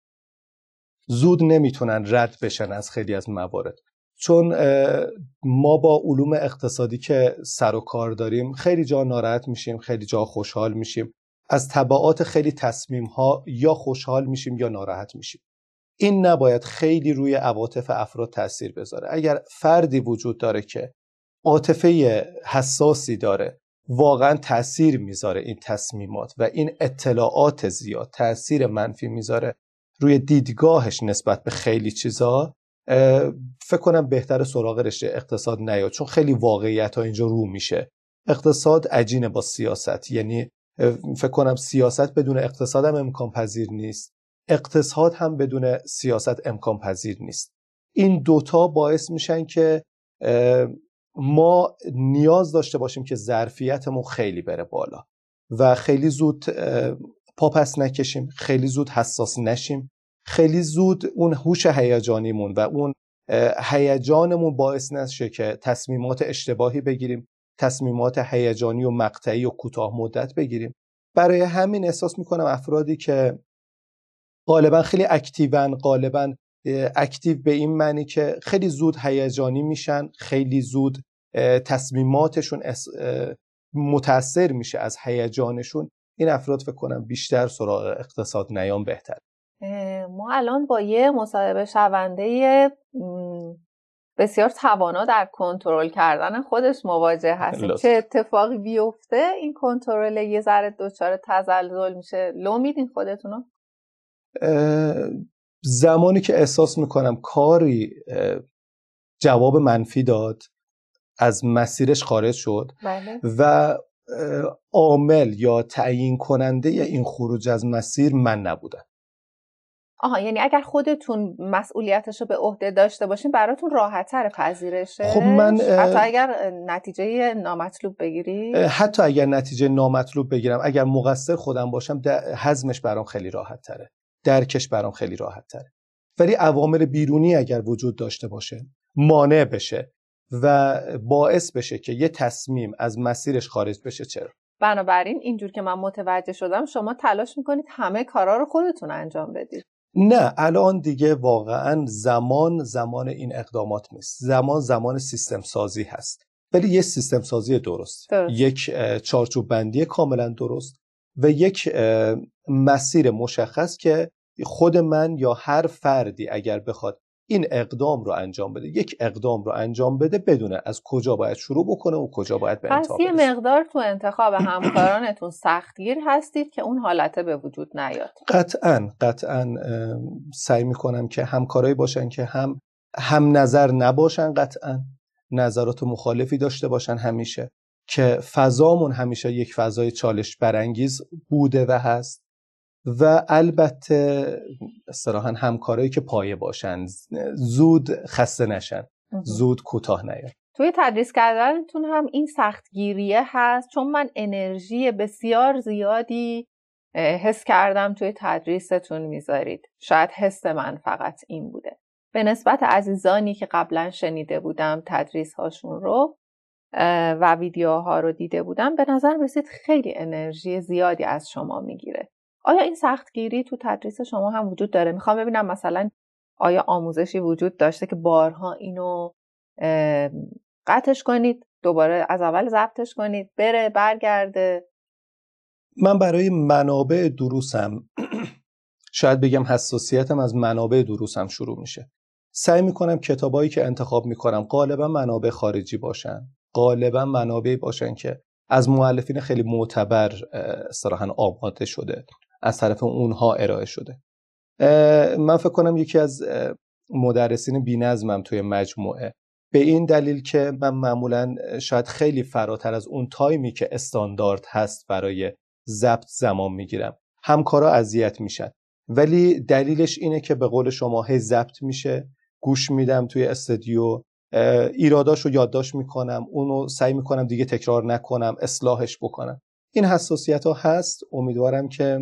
[SPEAKER 2] زود نمیتونن رد بشن از خیلی از موارد، چون ما با علوم اقتصادی که سر و کار داریم خیلی جا ناراحت میشیم، خیلی جا خوشحال میشیم. از تبعات خیلی تصمیم ها یا خوشحال میشیم یا ناراحت میشیم. این نباید خیلی روی عواطف افراد تاثیر بذاره. اگر فردی وجود داره که عاطفه حساسی داره، واقعا تاثیر میذاره این تصمیمات و این اطلاعات زیاد تاثیر منفی میذاره روی دیدگاهش نسبت به خیلی چیزا، فکر کنم بهتر سراغ رشته اقتصاد نیاد، چون خیلی واقعیت ها اینجا رو میشه. اقتصاد عجینه با سیاست، یعنی فکر کنم سیاست بدون اقتصاد هم امکان پذیر نیست، اقتصاد هم بدون سیاست امکان پذیر نیست. این دوتا باعث میشن که ما نیاز داشته باشیم که ظرفیتمون خیلی بره بالا و خیلی زود پاپس نکشیم، خیلی زود حساس نشیم، خیلی زود اون هوش هیجانیمون و اون هیجانمون باعث نشه که تصمیمات اشتباهی بگیریم، تصمیمات هیجانی و مقطعی و کوتاه مدت بگیریم. برای همین احساس میکنم افرادی که غالبا خیلی اکتیون، غالبا اکتیو به این معنی که خیلی زود هیجانی میشن، خیلی زود تصمیماتشون متاثر میشه از هیجانشون، این افراد فکر کنم بیشتر سراغ اقتصاد نیام بهتر.
[SPEAKER 1] ما الان با یه مصاحبه شونده بسیار توانا در کنترل کردن خودش مواجه هستیم. چه اتفاقی بیفته این کنترل یه ذره دچار تزلزل میشه؟ لو میدین خودتونو؟
[SPEAKER 2] زمانی که احساس میکنم کاری جواب منفی داد، از مسیرش خارج شد،
[SPEAKER 1] بله.
[SPEAKER 2] و عامل یا تعیین کننده این خروج از مسیر من نبودم.
[SPEAKER 1] یعنی اگر خودتون مسئولیتشو به عهده داشته باشین براتون راحت‌تر پذیرشه؟
[SPEAKER 2] خب من
[SPEAKER 1] حتی اگر نتیجه نامطلوب بگیری؟
[SPEAKER 2] حتی اگر نتیجه نامطلوب بگیرم، اگر مقصر خودم باشم، هضمش برام خیلی راحت‌تره، درکش برام خیلی راحت‌تره. ولی عوامل بیرونی اگر وجود داشته باشه، مانع بشه و باعث بشه که یه تصمیم از مسیرش خارج بشه، چرا؟
[SPEAKER 1] بنابراین اینجور که من متوجه شدم شما تلاش میکنید همه کارا رو خودتون انجام بدید.
[SPEAKER 2] نه، الان دیگه واقعا زمان این اقدامات نیست. زمان سیستم سازی هست، ولی یه سیستم سازی درست. یک چارچوب بندی کاملا درست و یک مسیر مشخص که خود من یا هر فردی اگر بخواد این اقدام رو انجام بده، یک اقدام رو انجام بده، بدونه از کجا باید شروع بکنه و کجا باید به انتها برسه.
[SPEAKER 1] پس یه مقدار تو انتخاب همکارانتون سختگیر هستید که اون حالته به وجود نیاد.
[SPEAKER 2] قطعاً سعی میکنم که همکارایی باشن که هم نظر نباشن، قطعاً نظرات مخالفی داشته باشن همیشه، که فضامون همیشه یک فضای چالش برانگیز بوده و هست، و البته صراحاً همکارایی که پایه باشن، زود خسته نشن، زود کوتاه نیان.
[SPEAKER 1] توی تدریس کردنتون هم این سختگیریه هست؟ چون من انرژی بسیار زیادی حس کردم توی تدریستون میذارید. شاید حس من فقط این بوده. به نسبت عزیزانی که قبلا شنیده بودم تدریس هاشون رو و ویدیوها رو دیده بودم، به نظر رسید خیلی انرژی زیادی از شما میگیره. آیا این سختگیری تو تدریس شما هم وجود داره؟ میخوام ببینم مثلا آیا آموزشی وجود داشته که بارها اینو قطعش کنید، دوباره از اول ضبطش کنید، بره برگرده؟
[SPEAKER 2] من برای منابع دروسم شاید بگم حساسیتم از منابع دروسم شروع میشه. سعی میکنم کتابایی که انتخاب میکنم غالبا منابع خارجی باشن، غالبا منابعی باشن که از مؤلفین خیلی معتبر صراحاً آماده شده، از طرف اونها ارائه شده. من فکر کنم یکی از مدرسین بی‌نظمم توی مجموعه، به این دلیل که من معمولاً شاید خیلی فراتر از اون تایمی که استاندارد هست برای ضبط زمان میگیرم. همکارا اذیت میشن، ولی دلیلش اینه که به قول شما هی ضبط میشه، گوش میدم توی استودیو، ایراداشو یادداشت میکنم، اونو سعی میکنم دیگه تکرار نکنم، اصلاحش بکنم. این حساسیت ها هست. امیدوارم که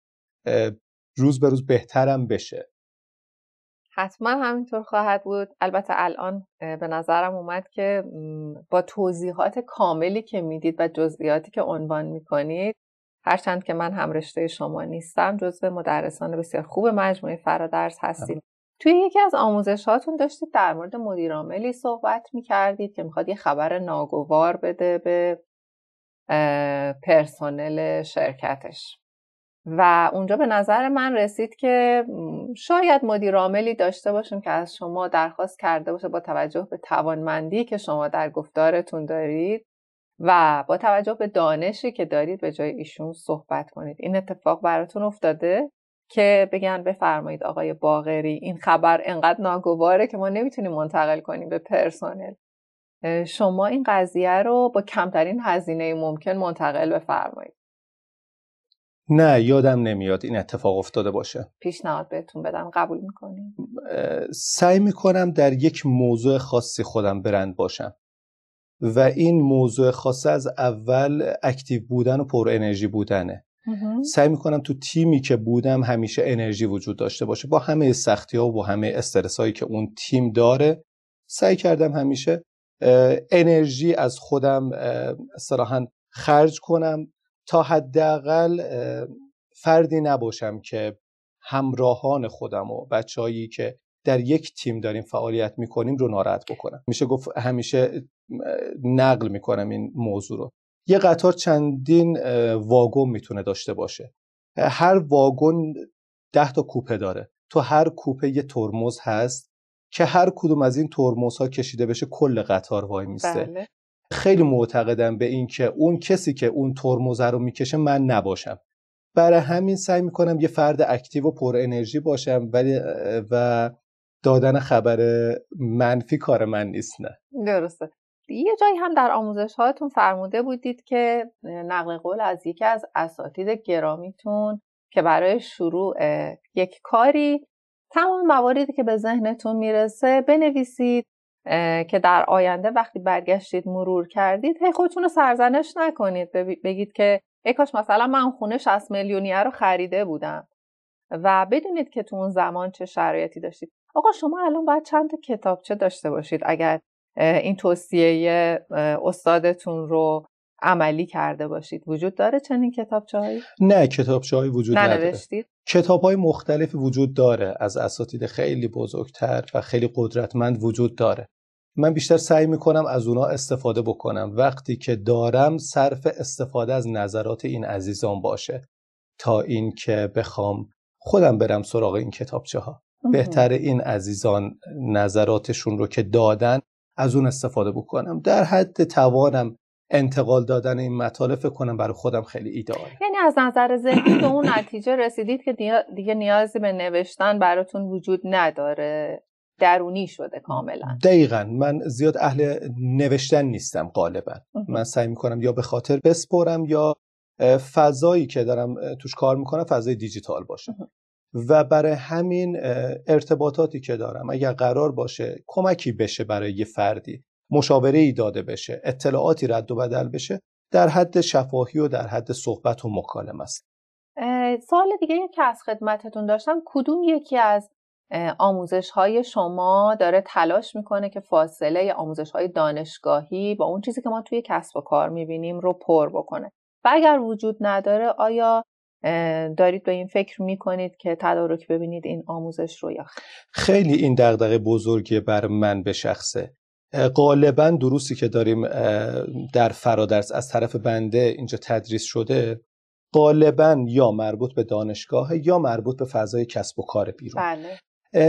[SPEAKER 2] روز به روز بهترم بشه.
[SPEAKER 1] حتما همینطور خواهد بود. البته الان به نظرم اومد که با توضیحات کاملی که میدید و جزئیاتی که عنوان میکنید، هرچند که من هم رشته شما نیستم، جزو مدرسان بسیار خوب مجموعه فرادرس هستیم. توی یکی از آموزشاتون داشتید در مورد مدیرعاملی صحبت میکردید که میخواد یه خبر ناگوار بده به پرسنل شرکتش. و اونجا به نظر من رسید که شاید مدیر عاملی داشته باشیم که از شما درخواست کرده باشه با توجه به توانمندی که شما در گفتارتون دارید و با توجه به دانشی که دارید به جای ایشون صحبت کنید. این اتفاق براتون افتاده که بگن بفرمایید آقای باقری این خبر انقدر ناگواره که ما نمیتونیم منتقل کنیم به پرسنل، شما این قضیه رو با کمترین هزینه ممکن منتقل بفرمایید؟
[SPEAKER 2] نه، یادم نمیاد این اتفاق افتاده باشه.
[SPEAKER 1] پیشنهاد بهتون بدم، قبول میکنید؟
[SPEAKER 2] سعی میکنم در یک موضوع خاصی خودم برند باشم و این موضوع خاص از اول اکتیو بودن و پر انرژی بودنه. سعی میکنم تو تیمی که بودم همیشه انرژی وجود داشته باشه، با همه سختی ها و با همه استرس هایی که اون تیم داره. سعی کردم همیشه انرژی از خودم صراحاً خرج کنم تا حداقل فردی نباشم که همراهان خودم و بچه‌هایی که در یک تیم داریم فعالیت میکنیم رو ناراحت بکنم. میشه گفت همیشه نقل میکنم این موضوع رو. یه قطار چندین واگن میتونه داشته باشه، هر واگن 10 تا کوپه داره، تو هر کوپه یه ترمز هست که هر کدوم از این ترمزها کشیده بشه کل قطار وای میسته.
[SPEAKER 1] بله.
[SPEAKER 2] خیلی معتقدم به این که اون کسی که اون ترمز رو میکشه من نباشم، برای همین سعی میکنم یه فرد اکتیو و پر انرژی باشم، ولی و دادن خبر منفی کار من نیست. نه
[SPEAKER 1] درسته. یه جایی هم در آموزش هاتون فرموده بودید که نقل قول از یکی از اساتید گرامیتون که برای شروع یک کاری تمام مواردی که به ذهنتون میرسه بنویسید که در آینده وقتی برگشتید مرور کردید هی خودتون رو سرزنش نکنید، بگید که ای کاش مثلا من خونه 60 میلیونیه رو خریده بودم، و بدونید که تو اون زمان چه شرایطی داشتید. آقا شما الان باید چند تا کتابچه داشته باشید اگر این توصیه استادتون رو عملی کرده باشید. وجود داره چنین کتابچه‌هایی؟
[SPEAKER 2] نه، کتابچه‌هایی وجود نداره.
[SPEAKER 1] ننوشتید؟
[SPEAKER 2] کتاب‌های مختلفی وجود داره از اساتید خیلی بزرگتر و خیلی قدرتمند وجود داره. من بیشتر سعی میکنم از اونا استفاده بکنم، وقتی که دارم صرف استفاده از نظرات این عزیزان باشه تا این که بخوام خودم برم سراغ این کتابچه‌ها. بهتر این عزیزان نظراتشون رو که دادن از اون استفاده بکنم، در حد توانم انتقال دادن این مطالب فکر کنم برای خودم خیلی ایدئاله.
[SPEAKER 1] یعنی از نظر ذهنی به اون نتیجه رسیدید که دیگه نیازی به نوشتن براتون وجود نداره، درونی شده کاملا.
[SPEAKER 2] دقیقاً. من زیاد اهل نوشتن نیستم غالبا. من سعی میکنم یا به خاطر بسپرم یا فضایی که دارم توش کار میکنم فضای دیجیتال باشه و برای همین ارتباطاتی که دارم اگر قرار باشه کمکی بشه برای یه فردی، مشاوره‌ای داده بشه، اطلاعاتی رد و بدل بشه، در حد شفاهی و در حد صحبت و مکالمه است.
[SPEAKER 1] سوال دیگه که از خدمتتون داشتم، کدوم یکی از آموزش‌های شما داره تلاش میکنه که فاصله آموزش‌های دانشگاهی با اون چیزی که ما توی کسب و کار میبینیم رو پر بکنه؟ و اگر وجود نداره آیا دارید به این فکر میکنید که تدارک ببینید این آموزش رو یا
[SPEAKER 2] خیلی این دغدغه بزرگی بر من به شخصه. غالبا دروسی که داریم در فرادرس از طرف بنده اینجا تدریس شده غالبا یا مربوط به دانشگاه یا مربوط به فضای کسب و کار بیرون.
[SPEAKER 1] بله.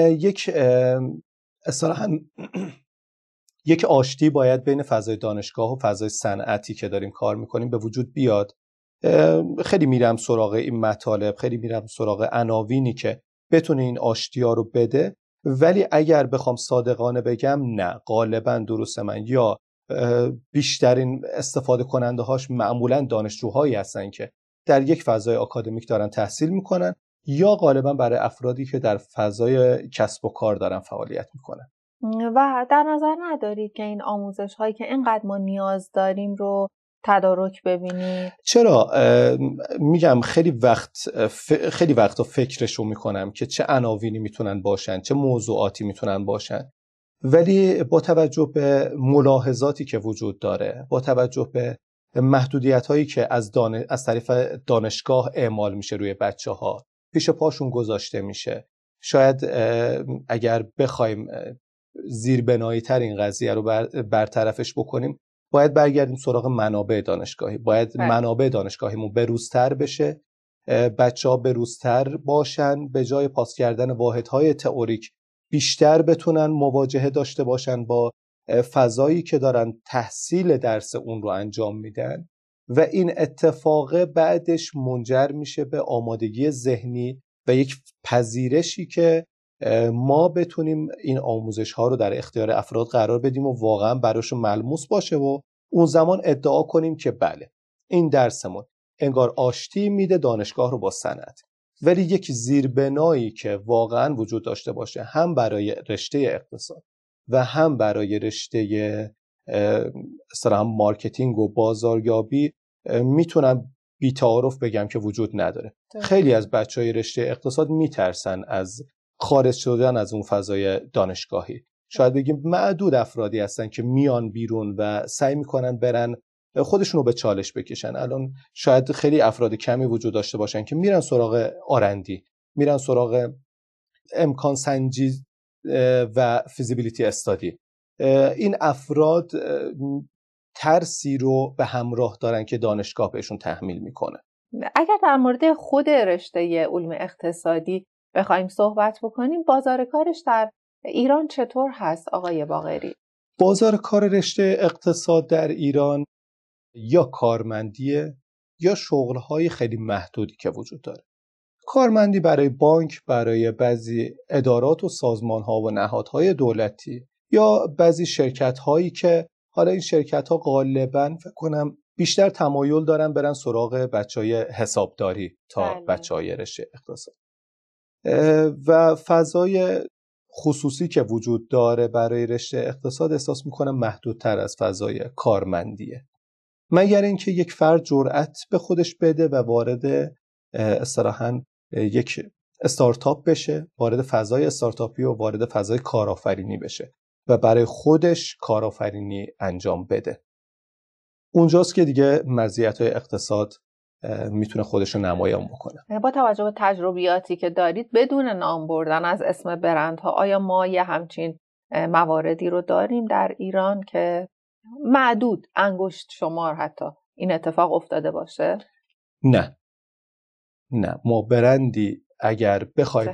[SPEAKER 2] اصطلاحاً یک آشتی باید بین فضای دانشگاه و فضای صنعتی که داریم کار میکنیم به وجود بیاد. خیلی میرم سراغ این مطالب، خیلی میرم سراغ عناوینی که بتونه این آشتی‌ها رو بده، ولی اگر بخوام صادقانه بگم نه، غالبا دروس من یا بیشترین استفاده کننده هاش معمولا دانشجوهایی هستن که در یک فضای آکادمیک دارن تحصیل میکنن یا غالبا برای افرادی که در فضای کسب و کار دارن فعالیت میکنن.
[SPEAKER 1] و در نظر ندارید که این آموزش هایی که اینقدر ما نیاز داریم رو تدارک ببینید؟
[SPEAKER 2] چرا؟ میگم خیلی وقتا فکرشو میکنم که چه عناوینی میتونن باشن، چه موضوعاتی میتونن باشن، ولی با توجه به ملاحظاتی که وجود داره، با توجه به محدودیت هایی که از طریق دانشگاه اعمال میشه روی بچه ها، پیش پاشون گذاشته میشه، شاید اگر بخوایم زیربنایی تر این قضیه رو برطرفش بکنیم باید برگردیم سراغ منابع دانشگاهی، باید منابع دانشگاهیمون بروزتر بشه بچه‌ها بروزتر باشن، به جای پاس کردن واحدهای تئوریک بیشتر بتونن مواجهه داشته باشن با فضایی که دارن تحصیل درس اون رو انجام میدن و این اتفاق بعدش منجر میشه به آمادگی ذهنی و یک پذیرشی که ما بتونیم این آموزش ها رو در اختیار افراد قرار بدیم و واقعا براشون ملموس باشه و اون زمان ادعا کنیم که بله این درسمون انگار آشتی میده دانشگاه رو با صنعت. ولی یک زیربنایی که واقعا وجود داشته باشه هم برای رشته اقتصاد و هم برای رشته مثلا مارکتینگ و بازاریابی میتونم بی‌تعارف بگم که وجود نداره. خیلی از بچهای رشته اقتصاد میترسن از خارج شدن از اون فضای دانشگاهی. شاید بگیم معدود افرادی هستن که میان بیرون و سعی میکنن برن خودشونو به چالش بکشن. الان شاید خیلی افراد کمی وجود داشته باشن که میرن سراغ آرندی، میرن سراغ امکان سنجی و فیزیبیلیتی استادی. این افراد ترسی رو به همراه دارن که دانشگاه بهشون تحمیل میکنه.
[SPEAKER 1] اگر در مورد خود رشته علوم اقتصادی بخوایم صحبت بکنیم، بازار کارش در ایران چطور هست آقای باقری؟
[SPEAKER 2] بازار کار رشته اقتصاد در ایران یا کارمندیه یا شغل‌های خیلی محدودی که وجود داره. کارمندی برای بانک، برای بعضی ادارات و سازمان‌ها و نهادهای دولتی یا بعضی شرکت‌هایی که حالا این شرکت‌ها غالباً فکر کنم بیشتر تمایل دارن برن سراغ بچهای حسابداری تا بچهای رشته اقتصاد. و فضای خصوصی که وجود داره برای رشته اقتصاد احساس میکنم محدودتر از فضای کارمندیه، مگر اینکه یک فرد جرأت به خودش بده و وارد اصطلاحاً یک استارتاپ بشه، وارد فضای استارتاپی و وارد فضای کارآفرینی بشه و برای خودش کارآفرینی انجام بده. اونجاست که دیگه مزیت‌های اقتصاد میتونه خودش رو نمایان بکنه.
[SPEAKER 1] با توجه به تجربیاتی که دارید بدون نام بردن از اسم برندها، آیا ما یه همچین مواردی رو داریم در ایران که معدود، انگشت شمار حتی این اتفاق افتاده باشه؟
[SPEAKER 2] نه، ما برندی اگر بخوایم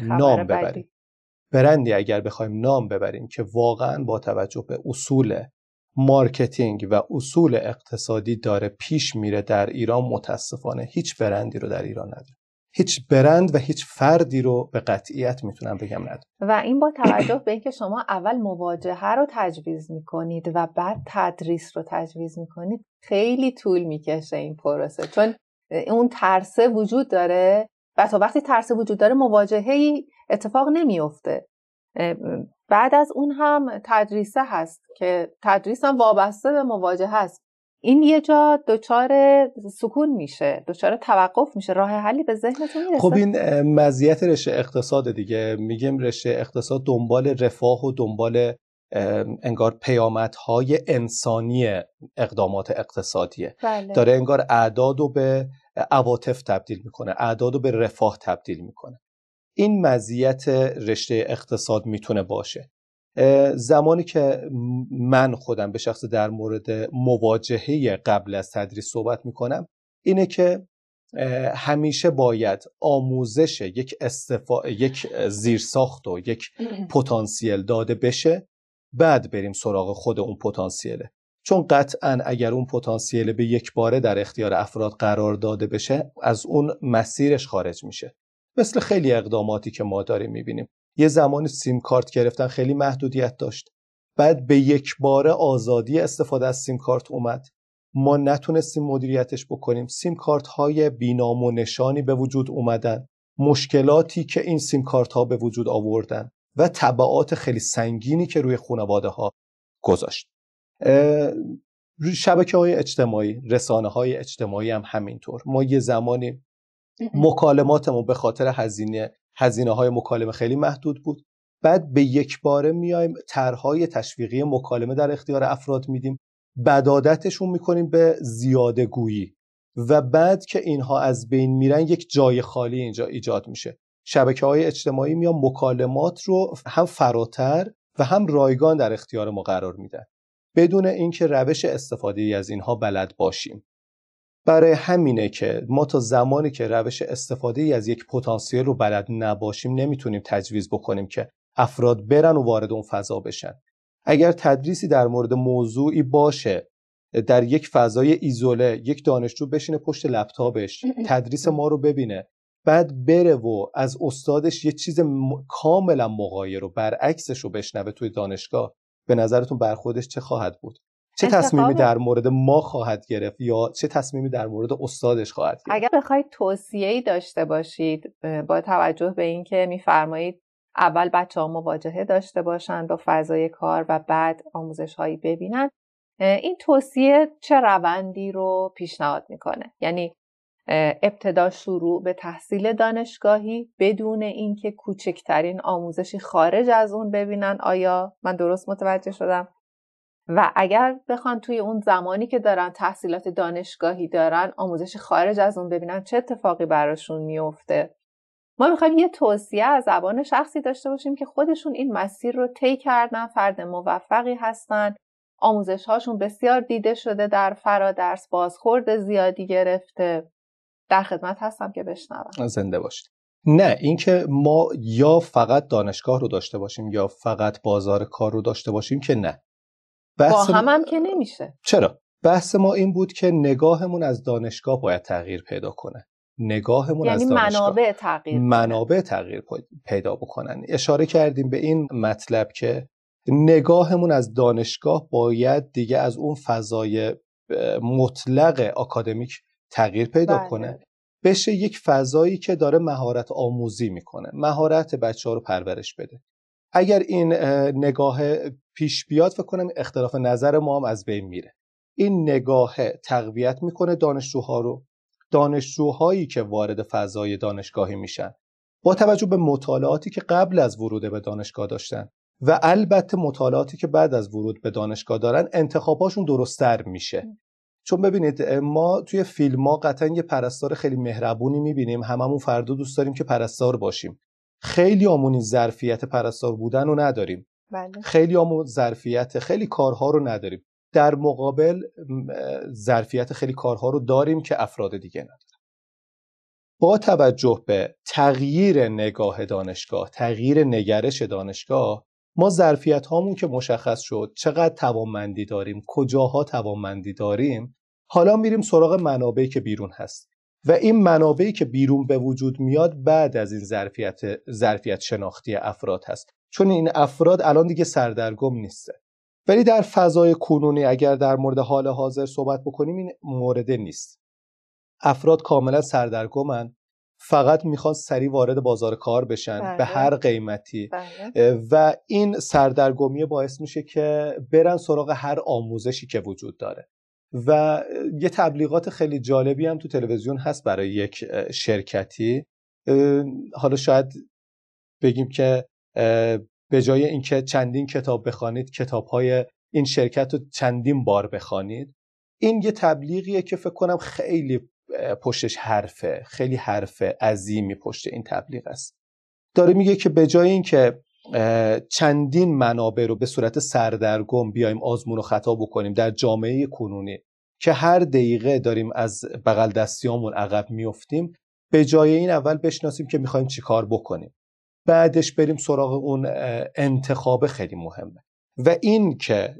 [SPEAKER 2] نام ببریم که واقعا با توجه به اصول مارکتینگ و اصول اقتصادی داره پیش میره در ایران، متاسفانه هیچ برندی رو در ایران نداره. هیچ برند و هیچ فردی رو به قطعیت میتونم بگم نداره.
[SPEAKER 1] و این با توجه به اینکه شما اول مواجهه رو تجویز میکنید و بعد تدریس رو تجویز میکنید، خیلی طول میکشه این پروسه، چون اون ترسه وجود داره و تا وقتی ترسه وجود داره مواجهه‌ای اتفاق نمیفته. بعد از اون هم تدریسه هست که تدریس هم وابسته به مواجهه هست. این یه جا دچار سکون میشه، دچار توقف میشه. راه حلی به ذهنتون میرسه؟
[SPEAKER 2] خب این مزیت رشته اقتصاد دیگه. میگیم رشته اقتصاد دنبال رفاه و دنبال انگار پیامدهای انسانی اقدامات اقتصادیه.
[SPEAKER 1] بله.
[SPEAKER 2] داره انگار اعداد رو به عواطف تبدیل میکنه، اعداد رو به رفاه تبدیل میکنه. این مزیت رشته اقتصاد میتونه باشه. زمانی که من خودم به شخص در مورد مواجهه قبل از تدریس صحبت میکنم اینه که همیشه باید آموزش یک زیرساخت و یک پتانسیل داده بشه، بعد بریم سراغ خود اون پتانسیله. چون قطعاً اگر اون پتانسیل به یک باره در اختیار افراد قرار داده بشه، از اون مسیرش خارج میشه. مثل خیلی اقداماتی که ما داریم میبینیم. یه زمانی سیم کارت گرفتن خیلی محدودیت داشت، بعد به یک باره آزادی استفاده از سیم کارت اومد، ما نتونستیم مدیریتش بکنیم. سیم کارت های بی‌نام و نشانی به وجود اومدن، مشکلاتی که این سیم کارت ها به وجود آوردن و تبعات خیلی سنگینی که روی خانواده ها گذاشت. شبکه‌های اجتماعی، رسانه‌های اجتماعی هم همینطور. ما یه زمانی مکالماتمون به خاطر هزینه‌های مکالمه خیلی محدود بود، بعد به یک باره میایم طرح‌های تشویقی مکالمه در اختیار افراد میدیم، بدادتشون میکنیم به زیاده گویی و بعد که اینها از بین میرن یک جای خالی اینجا ایجاد میشه. شبکه‌های اجتماعی میان مکالمات رو هم فراتر و هم رایگان در اختیار ما قرار میدن بدون اینکه روش استفاده از اینها بلد باشیم. برای همینه که ما تا زمانی که روش استفاده ای از یک پتانسیل رو بلد نباشیم نمیتونیم تجویز بکنیم که افراد برن و وارد اون فضا بشن. اگر تدریسی در مورد موضوعی باشه در یک فضای ایزوله، یک دانشجو بشینه پشت لپتاپش تدریس ما رو ببینه، بعد بره و از استادش یه چیز کاملا مغایر و برعکسش رو بشنوه توی دانشگاه، به نظرتون برخوردش چه خواهد بود؟ چه تصمیمی در مورد ما خواهد گرفت یا چه تصمیمی در مورد استادش خواهد گرفت؟
[SPEAKER 1] اگر بخواید توصیه‌ای داشته باشید با توجه به اینکه می‌فرمایید اول بچه‌ها مواجهه داشته باشن با فضای کار و بعد آموزش‌هایی ببینن، این توصیه چه روندی رو پیشنهاد میکنه؟ یعنی ابتدا شروع به تحصیل دانشگاهی بدون اینکه کوچکترین آموزشی خارج از اون ببینن؟ آیا من درست متوجه شدم؟ و اگر بخوان توی اون زمانی که دارن تحصیلات دانشگاهی دارن آموزش خارج از اون ببینن، چه اتفاقی براشون میفته؟ ما میخوایم یه توصیه از زبان شخصی داشته باشیم که خودشون این مسیر رو طی کردن، فرد موفقی هستن، آموزش هاشون بسیار دیده شده در فرادرس، بازخورد زیادی گرفته. در خدمت هستم که بشنوم.
[SPEAKER 2] زنده باشید. نه، اینکه ما یا فقط دانشگاه رو داشته باشیم یا فقط بازار کار رو داشته باشیم که نه.
[SPEAKER 1] با هم که نمیشه.
[SPEAKER 2] چرا؟ بحث ما این بود که نگاهمون از دانشگاه باید تغییر پیدا کنه. نگاهمون
[SPEAKER 1] یعنی
[SPEAKER 2] از دانشگاه
[SPEAKER 1] منابع
[SPEAKER 2] تغییر پیدا بکنن. اشاره کردیم به این مطلب که نگاهمون از دانشگاه باید دیگه از اون فضای مطلق آکادمیک تغییر پیدا کنه، بشه یک فضایی که داره مهارت آموزی میکنه، مهارت بچه‌ها رو پرورش بده. اگر این نگاه پیش بیاد فکر کنم اختلاف نظر ما هم از بین میره. این نگاه تقویت میکنه دانشجوها رو. دانشجوهایی که وارد فضای دانشگاهی میشن با توجه به مطالعاتی که قبل از ورود به دانشگاه داشتن و البته مطالعاتی که بعد از ورود به دانشگاه دارن، انتخاباشون درست‌تر میشه. چون ببینید ما توی فیلم‌ها قطعا یه پرستار خیلی مهربونی میبینیم، هممون فردا دوست داریم که پرستار باشیم. خیلی همون ظرفیت پرستار بودن رو نداریم.
[SPEAKER 1] بله.
[SPEAKER 2] خیلی همون ظرفیت خیلی کارها رو نداریم. در مقابل ظرفیت خیلی کارها رو داریم که افراد دیگه ندارن. با توجه به تغییر نگاه دانشگاه، تغییر نگرش دانشگاه، ما ظرفیت هامون که مشخص شد، چقدر توانمندی داریم، کجاها توانمندی داریم، حالا میریم سراغ منابعی که بیرون هست و این منابعی که بیرون به وجود میاد بعد از این ظرفیت شناختی افراد هست، چون این افراد الان دیگه سردرگم نیسته. ولی در فضای کنونی اگر در مورد حال حاضر صحبت بکنیم این مورد نیست. افراد کاملا سردرگمن، فقط میخوان سریع وارد بازار کار بشن به هر قیمتی و این سردرگمی باعث میشه که برن سراغ هر آموزشی که وجود داره. و یه تبلیغات خیلی جالبی هم تو تلویزیون هست برای یک شرکتی. حالا شاید بگیم که به جای اینکه چندین کتاب بخوانید، کتاب‌های این شرکت رو چندین بار بخوانید، این یه تبلیغیه که فکر کنم خیلی پشتش حرفه، خیلی حرف عظیمی پشت این تبلیغ است. داره میگه که به جای اینکه چندین منابع رو به صورت سردرگم بیایم آزمون و خطا بکنیم در جامعه کنونی که هر دقیقه داریم از بغل دستیامون عقب میافتیم، به جای این اول بشناسیم که میخوایم چی کار بکنیم، بعدش بریم سراغ اون انتخاب خیلی مهمه. و این که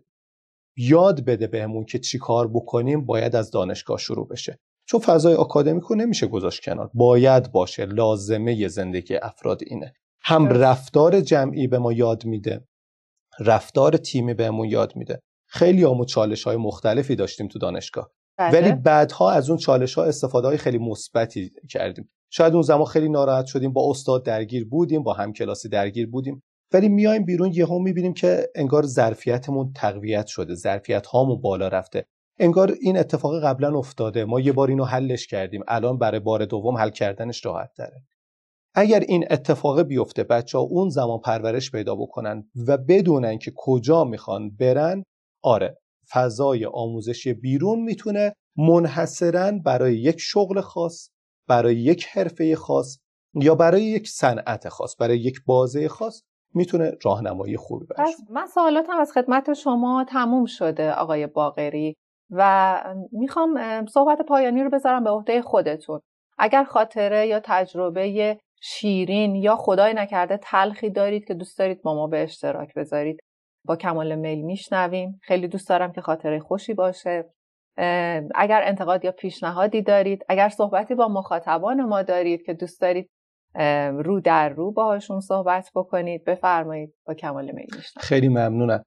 [SPEAKER 2] یاد بده بهمون که چی کار بکنیم باید از دانشگاه شروع بشه، چون فضای آکادمیکو نمیشه گذاشت کنار، باید باشه، لازمه زندگی افراد اینه. هم رفتار جمعی به ما یاد میده، رفتار تیمی بهمون یاد میده. خیلی همون چالش‌های مختلفی داشتیم تو دانشگاه، ولی بعدها از اون چالش‌ها استفاده‌های خیلی مثبتی کردیم. شاید اون زمان خیلی ناراحت شدیم، با استاد درگیر بودیم، با همکلاسی درگیر بودیم، ولی میایم بیرون یهو میبینیم که انگار ظرفیتمون تقویت شده، ظرفیت هامون بالا رفته، انگار این اتفاق قبلا افتاده، ما یه بار اینو حلش کردیم، الان برای بار دوم حل کردنش راحت تره. اگر این اتفاق بیفته، بچه‌ها اون زمان پرورش پیدا بکنن و بدونن که کجا میخوان برن، آره فضای آموزشی بیرون میتونه منحصراً برای یک شغل خاص، برای یک حرفه خاص یا برای یک صنعت خاص، برای یک بازه خاص میتونه راهنمایی خوبی باشه.
[SPEAKER 1] من سوالاتم از خدمت شما تموم شده آقای باقری. و میخوام صحبت پایانی رو بذارم به عهده خودتون. اگر خاطره یا تجربه شیرین یا خدای نکرده تلخی دارید که دوست دارید با ما به اشتراک بذارید، با کمال میل میشنویم. خیلی دوست دارم که خاطره خوشی باشه. اگر انتقاد یا پیشنهادی دارید، اگر صحبتی با مخاطبان ما دارید که دوست دارید رو در رو باهاشون صحبت بکنید، بفرمایید، با کمال میل میشنویم.
[SPEAKER 2] خیلی ممنونم.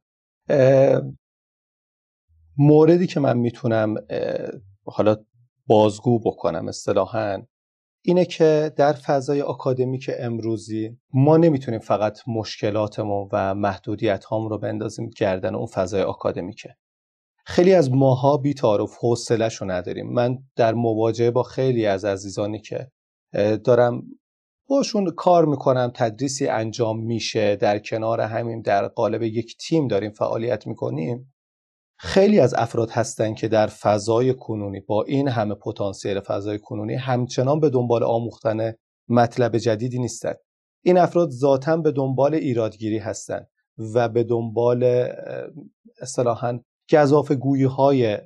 [SPEAKER 2] موردی که من میتونم حالا بازگو بکنم اصطلاحاً اینه که در فضای آکادمیک امروزی ما نمیتونیم فقط مشکلاتمون و محدودیت هامون رو بندازیم گردن اون فضای آکادمیکه. خیلی از ماها بی‌تعارف حوصله‌شو نداریم. من در مواجهه با خیلی از عزیزانی که دارم باشون کار میکنم، تدریسی انجام میشه، در کنار همین در قالب یک تیم داریم فعالیت میکنیم، خیلی از افراد هستن که در فضای کنونی با این همه پتانسیل فضای کنونی همچنان به دنبال آموختن مطلب جدیدی نیستن. این افراد ذاتاً به دنبال ایرادگیری هستن و به دنبال اصطلاحاً گزافه‌گویی‌های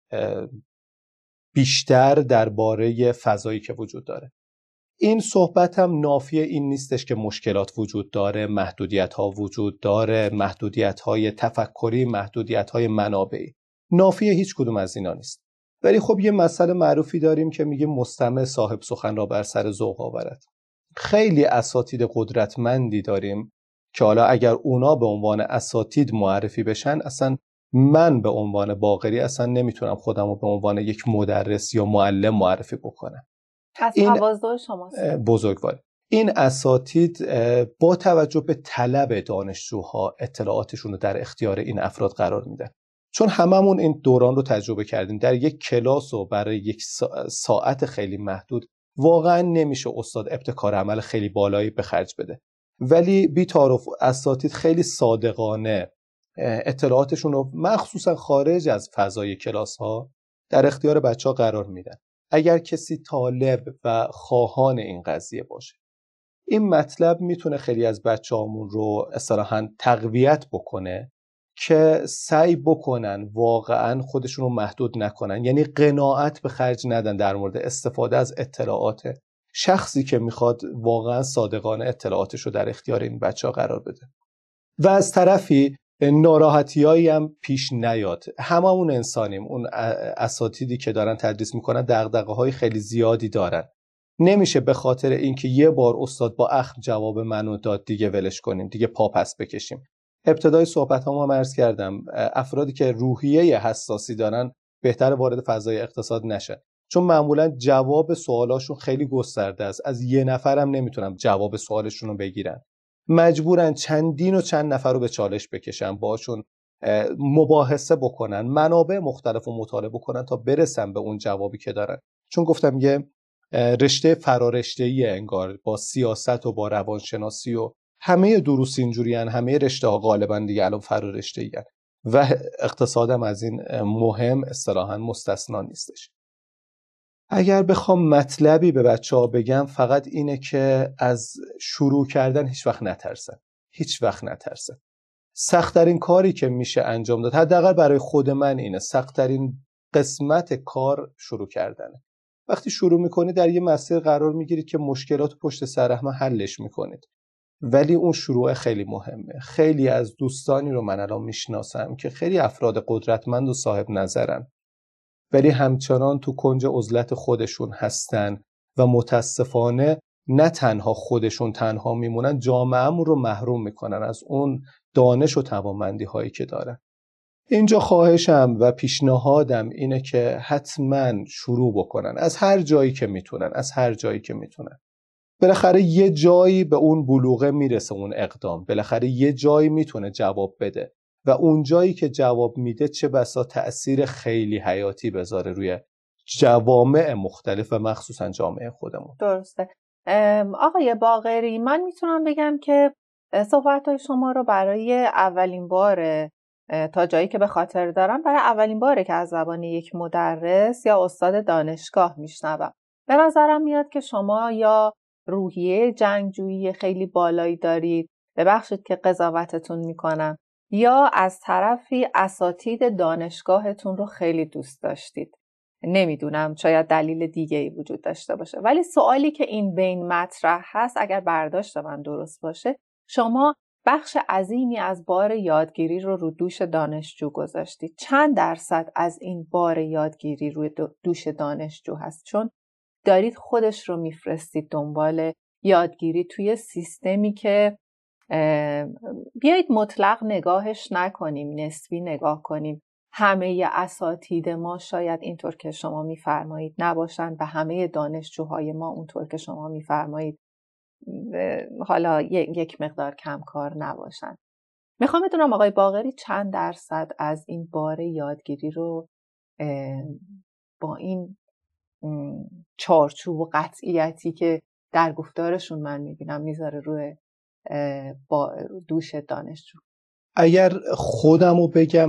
[SPEAKER 2] بیشتر درباره فضایی که وجود داره. این صحبت هم نافی این نیستش که مشکلات وجود داره، محدودیت ها وجود داره، محدودیت های تفکری، محدودیت های منابعی. نافی هیچ کدوم از اینا نیست. ولی خب یه مسئله معروفی داریم که میگه مستمع صاحب سخن را بر سر ذوق آورد. خیلی اساتید قدرتمندی داریم که حالا اگر اونا به عنوان اساتید معرفی بشن، اصلا من به عنوان باقری اصلا نمیتونم خودم رو به عنوان یک مدرس یا معلم معرفی بکنم.
[SPEAKER 1] این تواضع شماست.
[SPEAKER 2] بزرگوار. این اساتید با توجه به طلب دانشجوها اطلاعاتشون رو در اختیار این افراد قرار میدن. چون هممون این دوران رو تجربه کردیم. در یک کلاس و برای یک ساعت خیلی محدود واقعا نمیشه استاد ابتکار عمل خیلی بالایی به خرج بده. ولی بی‌تعارف اساتید خیلی صادقانه اطلاعاتشون رو مخصوصا خارج از فضای کلاس ها در اختیار بچه‌ها قرار میدن. اگر کسی طالب و خواهان این قضیه باشه، این مطلب میتونه خیلی از بچه‌هامون رو اصطلاحاً تقویت بکنه که سعی بکنن واقعاً خودشون رو محدود نکنن، یعنی قناعت به خرج ندن در مورد استفاده از اطلاعات شخصی که میخواد واقعاً صادقانه اطلاعاتش رو در اختیار این بچه‌ها قرار بده. و از طرفی ناراحتیایی هم پیش نیاد. هممون انسانیم. اون اساتیدی که دارن تدریس میکنن دغدغه‌های خیلی زیادی دارن. نمیشه به خاطر اینکه یه بار استاد با اخم جواب منو داد دیگه ولش کنیم، دیگه پا پس بکشیم. ابتدای صحبتامو هم عرض کردم، افرادی که روحیه حساسی دارن بهتر وارد فضای اقتصاد نشن، چون معمولا جواب سوالاشون خیلی گسترده است. از یه نفرم نمیتونم جواب سوالشون رو بگیرن. مجبورن چندین و چند نفر رو به چالش بکشن، باشون مباحثه بکنن، منابع مختلف رو مطالعه بکنن تا برسن به اون جوابی که دارن. چون گفتم یه رشته فرارشته‌ای انگار با سیاست و با روانشناسی و همه دروس اینجوریان، همه رشته ها غالبا دیگه الان فرارشته‌ای و اقتصادم از این مهم اصطلاحاً مستثنا نیستش. اگر بخوام مطلبی به بچه‌ها بگم فقط اینه که از شروع کردن هیچ وقت نترسن. هیچ وقت نترسن. سخت‌ترین کاری که میشه انجام داد، حداقل برای خود من اینه، سخت‌ترین قسمت کار شروع کردنه. وقتی شروع میکنید در یه مسیر قرار میگیرید که مشکلات پشت سر هم حلش میکنید. ولی اون شروع خیلی مهمه. خیلی از دوستانی رو من الان میشناسم که خیلی افراد قدرتمند و صاحب نظرن، ولی همچنان تو کنج عزلت خودشون هستن و متاسفانه نه تنها خودشون تنها میمونن، جامعه‌مون رو محروم میکنن از اون دانش و توانمندی هایی که دارن. اینجا خواهشم و پیشنهادم اینه که حتما شروع بکنن از هر جایی که میتونن، از هر جایی که میتونن. بالاخره یه جایی به اون بلوغه میرسه اون اقدام، بالاخره یه جایی میتونه جواب بده و اون جایی که جواب میده چه بسا تأثیر خیلی حیاتی بذاره روی جوامع مختلف و مخصوصا جامعه خودمون.
[SPEAKER 1] درسته. آقای باقری، من میتونم بگم که صحبت‌های شما رو برای اولین باره تا جایی که به خاطر دارم برای اولین باره که از زبان یک مدرس یا استاد دانشگاه میشنوم. به نظرم میاد که شما یا روحیه جنگجویی خیلی بالایی دارید، ببخشید که قضاوتتون میکنم، یا از طرفی اساتید دانشگاهتون رو خیلی دوست داشتید؟ نمیدونم، شاید دلیل دیگه‌ای وجود داشته باشه. ولی سوالی که این بین مطرح هست، اگر برداشت من درست باشه، شما بخش عظیمی از بار یادگیری رو دوش دانشجو گذاشتید. چند درصد از این بار یادگیری روی دوش دانشجو هست؟ چون دارید خودش رو میفرستید دنبال یادگیری توی سیستمی که بیایید مطلق نگاهش نکنیم، نسبی نگاه کنیم. همه اساتید ما شاید اینطور که شما میفرمایید نباشند و همه دانشجوهای ما اونطور که شما میفرمایید حالا یک مقدار کمکار نباشند. میخوام بدونم آقای باقری چند درصد از این بار یادگیری رو با این چارچوب و قطعیتی که در گفتارشون من میبینم میذاره روی با دوش دانشجو؟
[SPEAKER 2] اگر خودم رو بگم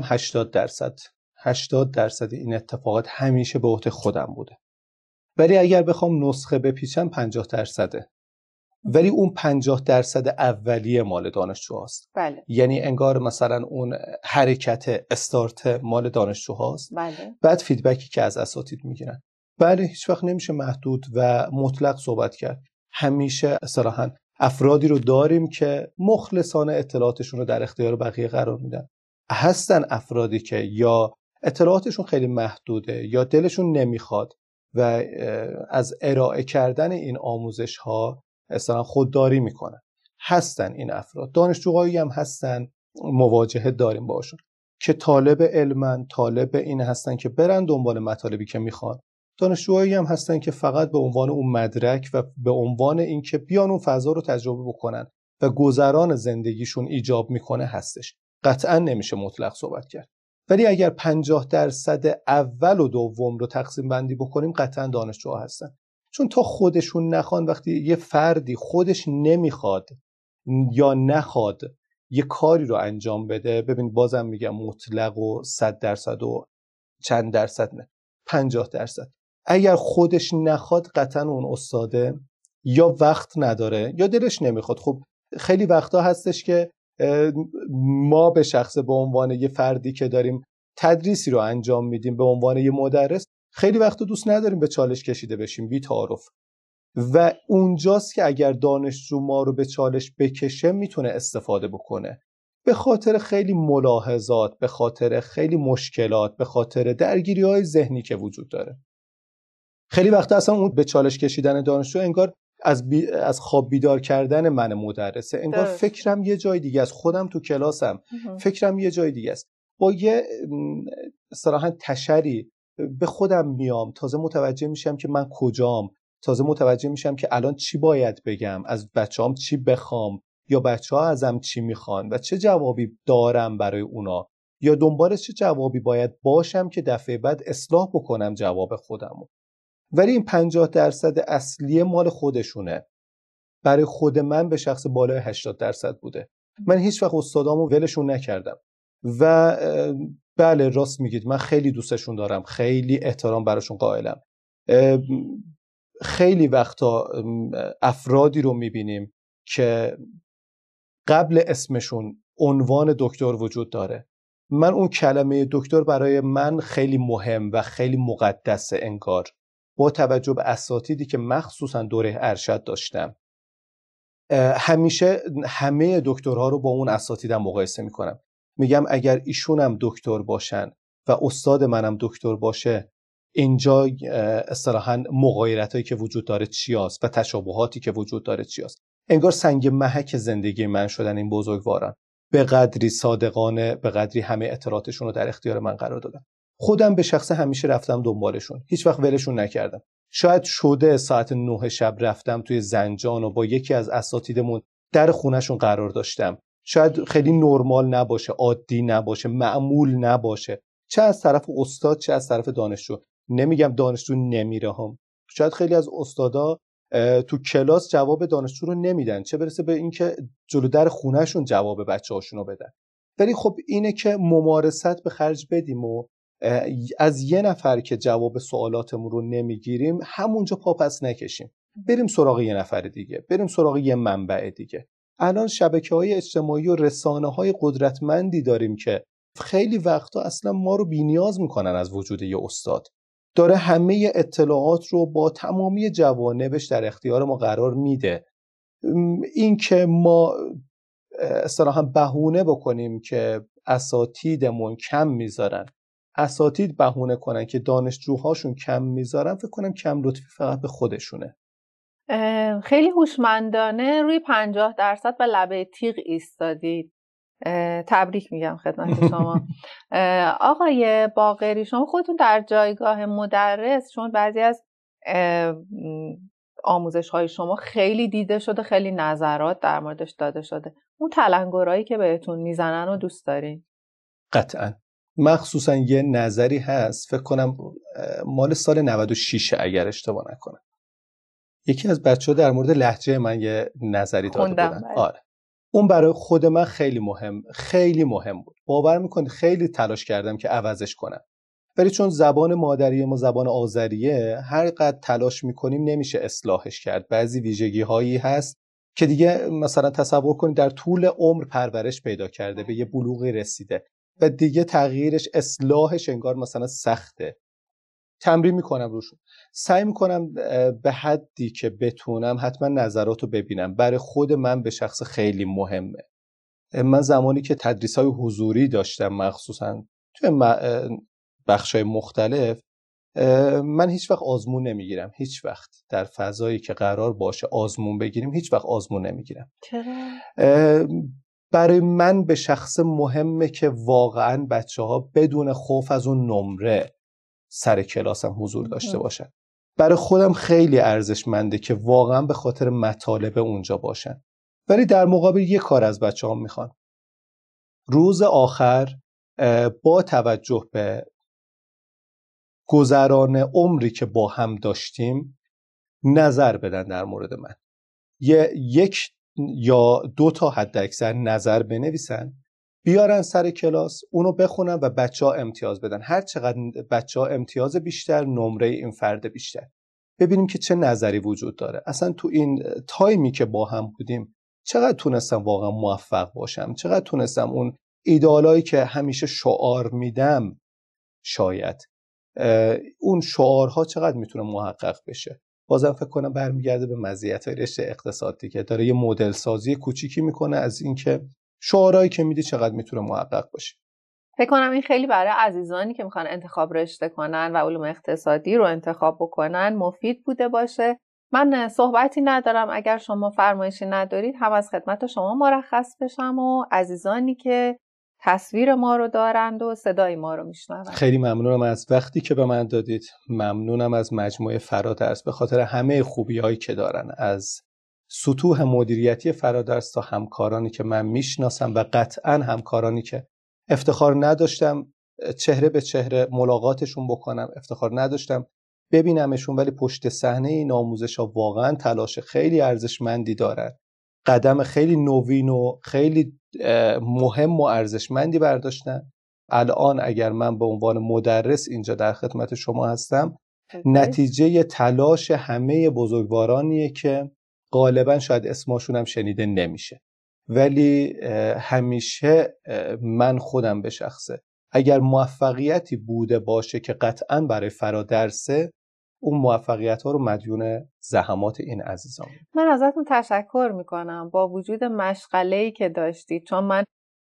[SPEAKER 2] 80% این اتفاقات همیشه به عهده خودم بوده. ولی اگر بخوام نسخه بپیچم 50%. ولی اون 50% اولیه مال دانشجو هست.
[SPEAKER 1] بله.
[SPEAKER 2] یعنی انگار مثلا اون حرکت استارت مال دانشجو هست.
[SPEAKER 1] بله.
[SPEAKER 2] بعد فیدبکی که از اساتید میگیرن. بله، هیچ وقت نمیشه محدود و مطلق صحبت کرد. همیشه صراحاً افرادی رو داریم که مخلصانه اطلاعاتشون رو در اختیار بقیه قرار میدن. هستن افرادی که یا اطلاعاتشون خیلی محدوده یا دلشون نمیخواد و از ارائه کردن این آموزش ها اصلا خودداری میکنن. هستن این افراد. دانشجوهایی هم هستن، مواجهه داریم باشون که طالب علمن، طالب این هستن که برن دنبال مطالبی که میخوان. دانشجوهایی هم هستن که فقط به عنوان اون مدرک و به عنوان اینکه بیان اون فضا رو تجربه بکنن و گذران زندگیشون ایجاب میکنه هستش. قطعا نمیشه مطلق صحبت کرد. ولی اگر 50% اول و دوم رو تقسیم بندی بکنیم قطعا دانشجوها هستن. چون تا خودشون نخوان، وقتی یه فردی خودش نمیخواد یا نخواد یه کاری رو انجام بده، ببین بازم میگم مطلق و 100% و چند درصد نه، 50%. اگر خودش نخواد قطعا اون استاده یا وقت نداره یا دلش نمیخواد. خب خیلی وقتا هستش که ما به شخصه به عنوان یه فردی که داریم تدریسی رو انجام میدیم، به عنوان یه مدرس، خیلی وقتا دوست نداریم به چالش کشیده بشیم بی تعارف. و اونجاست که اگر دانشجو ما رو به چالش بکشه میتونه استفاده بکنه، به خاطر خیلی ملاحظات، به خاطر خیلی مشکلات، به خاطر درگیری‌های ذهنی که وجود داره. خیلی وقتا اصلا اون به چالش کشیدن دانشجو انگار از خواب بیدار کردن من مدرسه، انگار فکرم یه جای دیگه است، خودم تو کلاسم فکرم یه جای دیگه است. با یه صراحاً تشری به خودم میام، تازه متوجه میشم که من کجام، تازه متوجه میشم که الان چی باید بگم، از بچه‌هام چی بخوام یا بچه‌ها ازم چی میخوان و چه جوابی دارم برای اونا، یا دنبال چه جوابی باید باشم که دفعه بعد اصلاح بکنم جواب خودمو. ولی این 50% اصلی مال خودشونه. برای خود من به شخص بالای 80% بوده. من هیچ وقت استادامو ولشون نکردم و بله راست میگید، من خیلی دوستشون دارم، خیلی احترام براشون قائلم. خیلی وقتا افرادی رو میبینیم که قبل اسمشون عنوان دکتر وجود داره. من اون کلمه دکتر برای من خیلی مهم و خیلی مقدسه انگار، با توجه به اساتیدی که مخصوصا دوره ارشد داشتم. همیشه همه دکترها رو با اون اساتیدم مقایسه میکنم. میگم اگر ایشونم دکتر باشن و استاد منم دکتر باشه، اینجا اصطلاحاً مغایرتایی که وجود داره چی هست و تشابهاتی که وجود داره چی هست. انگار سنگ محک زندگی من شدن این بزرگواران، به قدری صادقانه، به قدری همه اطلاعاتشون رو در اختیار من قرار دادن. خودم به شخصه همیشه رفتم دنبالشون، هیچ وقت ولشون نکردم. شاید شده ساعت 9 شب رفتم توی زنجان و با یکی از اساتیدمون در خونهشون قرار داشتم. شاید خیلی نرمال نباشه، عادی نباشه، معمول نباشه، چه از طرف استاد چه از طرف دانشجو. نمیگم دانشجو نمیره هم، شاید خیلی از استادا تو کلاس جواب دانشجو رو نمیدن، چه برسه به اینکه جلو در خونهشون جواب بچه‌هاشون رو بدن. ولی خب اینه که ممارست به خرج بدیم و از یه نفر که جواب سوالاتمون رو نمیگیریم همونجا پا پس نکشیم، بریم سراغ یه نفر دیگه، بریم سراغ یه منبع دیگه. الان شبکه‌های اجتماعی و رسانه‌های قدرتمندی داریم که خیلی وقتا اصلا ما رو بی‌نیاز میکنن از وجود یه استاد. داره همه اطلاعات رو با تمامی جوانبش در اختیار ما قرار میده. این که ما اصطلاحاً بهونه بکنیم که اساتیدمون کم میذارن، اساتید بهونه کنن که دانشجوهاشون کم میذارن، فکر کنم کم لطفی فقط به خودشونه.
[SPEAKER 1] خیلی هوشمندانه روی 50% و لبه تیغ ایستادید. تبریک میگم خدمت شما. آقای باقری، شما خودتون در جایگاه مدرس، چون بعضی از آموزش های شما خیلی دیده شده، خیلی نظرات در موردش داده شده، اون تلنگرایی که بهتون میزنن و دوست دارین؟
[SPEAKER 2] قطعاً. مخصوصا یه نظری هست، فکر کنم مال سال 96 اگر اشتباه نکنم، یکی از بچه‌ها در مورد لهجه من یه نظری داده بودن. آره، اون برای خود من خیلی مهم بود. باور میکنید خیلی تلاش کردم که عوضش کنم، ولی چون زبان مادری ما زبان آذریه، هر قدر تلاش میکنیم نمیشه اصلاحش کرد. بعضی ویژگی هایی هست که دیگه مثلا تصور کنید در طول عمر پرورش پیدا کرده، به یه بلوغی رسیده و دیگه تغییرش، اصلاحش انگار مثلا سخته. تمرین میکنم روشون، سعی میکنم به حدی که بتونم حتما نظراتو ببینم. برای خود من به شخص خیلی مهمه. من زمانی که تدریس‌های حضوری داشتم، مخصوصا توی بخشای مختلف، من هیچ وقت آزمون نمیگیرم. هیچ وقت در فضایی که قرار باشه آزمون بگیریم هیچ وقت آزمون نمیگیرم.
[SPEAKER 1] چرا؟
[SPEAKER 2] برای من به شخص مهمه که واقعا بچه‌ها بدون خوف از اون نمره سر کلاسم حضور داشته باشن. برای خودم خیلی ارزشمنده که واقعا به خاطر مطالب اونجا باشن. ولی در مقابل یه کار از بچه‌ها میخوان. روز آخر با توجه به گذران عمری که با هم داشتیم نظر بدن در مورد من. یک یا دو تا حد اکثر نظر بنویسن، بیارن سر کلاس، اونو بخونن و بچه‌ها امتیاز بدن. هر چقدر بچه‌ها امتیاز بیشتر، نمره این فرد بیشتر. ببینیم که چه نظری وجود داره. اصلا تو این تایمی که با هم بودیم چقدر تونستم واقعا موفق باشم، چقدر تونستم اون ایدئالایی که همیشه شعار میدم، شاید اون شعارها چقدر میتونه محقق بشه. بازم فکر کنم برمیگرده به مزیت‌های رشته اقتصادی که داره یه مدل سازی کوچیکی میکنه از اینکه شعارهایی که میدی چقدر میتونه محقق باشه.
[SPEAKER 1] فکر کنم این خیلی برای عزیزانی که میخوان انتخاب رشته کنن و علوم اقتصادی رو انتخاب بکنن مفید بوده باشه. من صحبتی ندارم، اگر شما فرمایشی ندارید هم از خدمت شما مرخص بشم و عزیزانی که تصویر ما رو دارند و صدای ما رو میشنوند.
[SPEAKER 2] خیلی ممنونم از وقتی که به من دادید. ممنونم از مجموعه فرادرس به خاطر همه خوبی‌هایی که دارن، از سطوح مدیریتی فرادرس تا همکارانی که من میشناسم و قطعاً همکارانی که افتخار نداشتم چهره به چهره ملاقاتشون بکنم، افتخار نداشتم ببینمشون، ولی پشت صحنه این آموزش‌ها واقعاً تلاش خیلی ارزشمندی دارن، قدم خیلی نوین و خیلی مهم و ارزشمندی برداشتن. الان اگر من به عنوان مدرس اینجا در خدمت شما هستم، نتیجه تلاش همه بزرگوارانیه که غالبا شاید اسمشون هم شنیده نمیشه، ولی همیشه من خودم به شخصه اگر موفقیتی بوده باشه که قطعا برای فرادرسه، اون موفقیت ها رو مدیون زحمات این عزیزان.
[SPEAKER 1] من ازتون تشکر میکنم با وجود مشغله‌ای که داشتید، چون من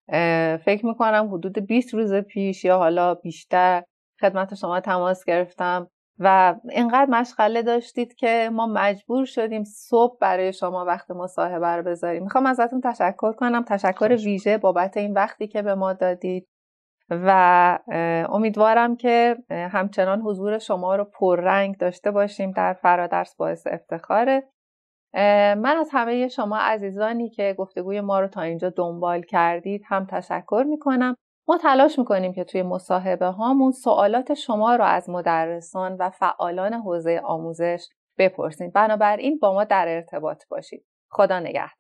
[SPEAKER 1] فکر میکنم حدود 20 روز پیش یا حالا بیشتر خدمت شما تماس گرفتم و اینقدر مشغله داشتید که ما مجبور شدیم صبح برای شما وقت مصاحبه رو بذاریم. میخوام ازتون تشکر کنم، تشکر ویژه بابت این وقتی که به ما دادید و امیدوارم که همچنان حضور شما رو پررنگ داشته باشیم در فرادرس، باعث افتخاره. من از همه شما عزیزانی که گفتگوی ما رو تا اینجا دنبال کردید هم تشکر میکنم. ما تلاش میکنیم که توی مصاحبه هامون سوالات شما رو از مدرسان و فعالان حوزه آموزش بپرسیم. بنابراین با ما در ارتباط باشید. خدا نگهدار.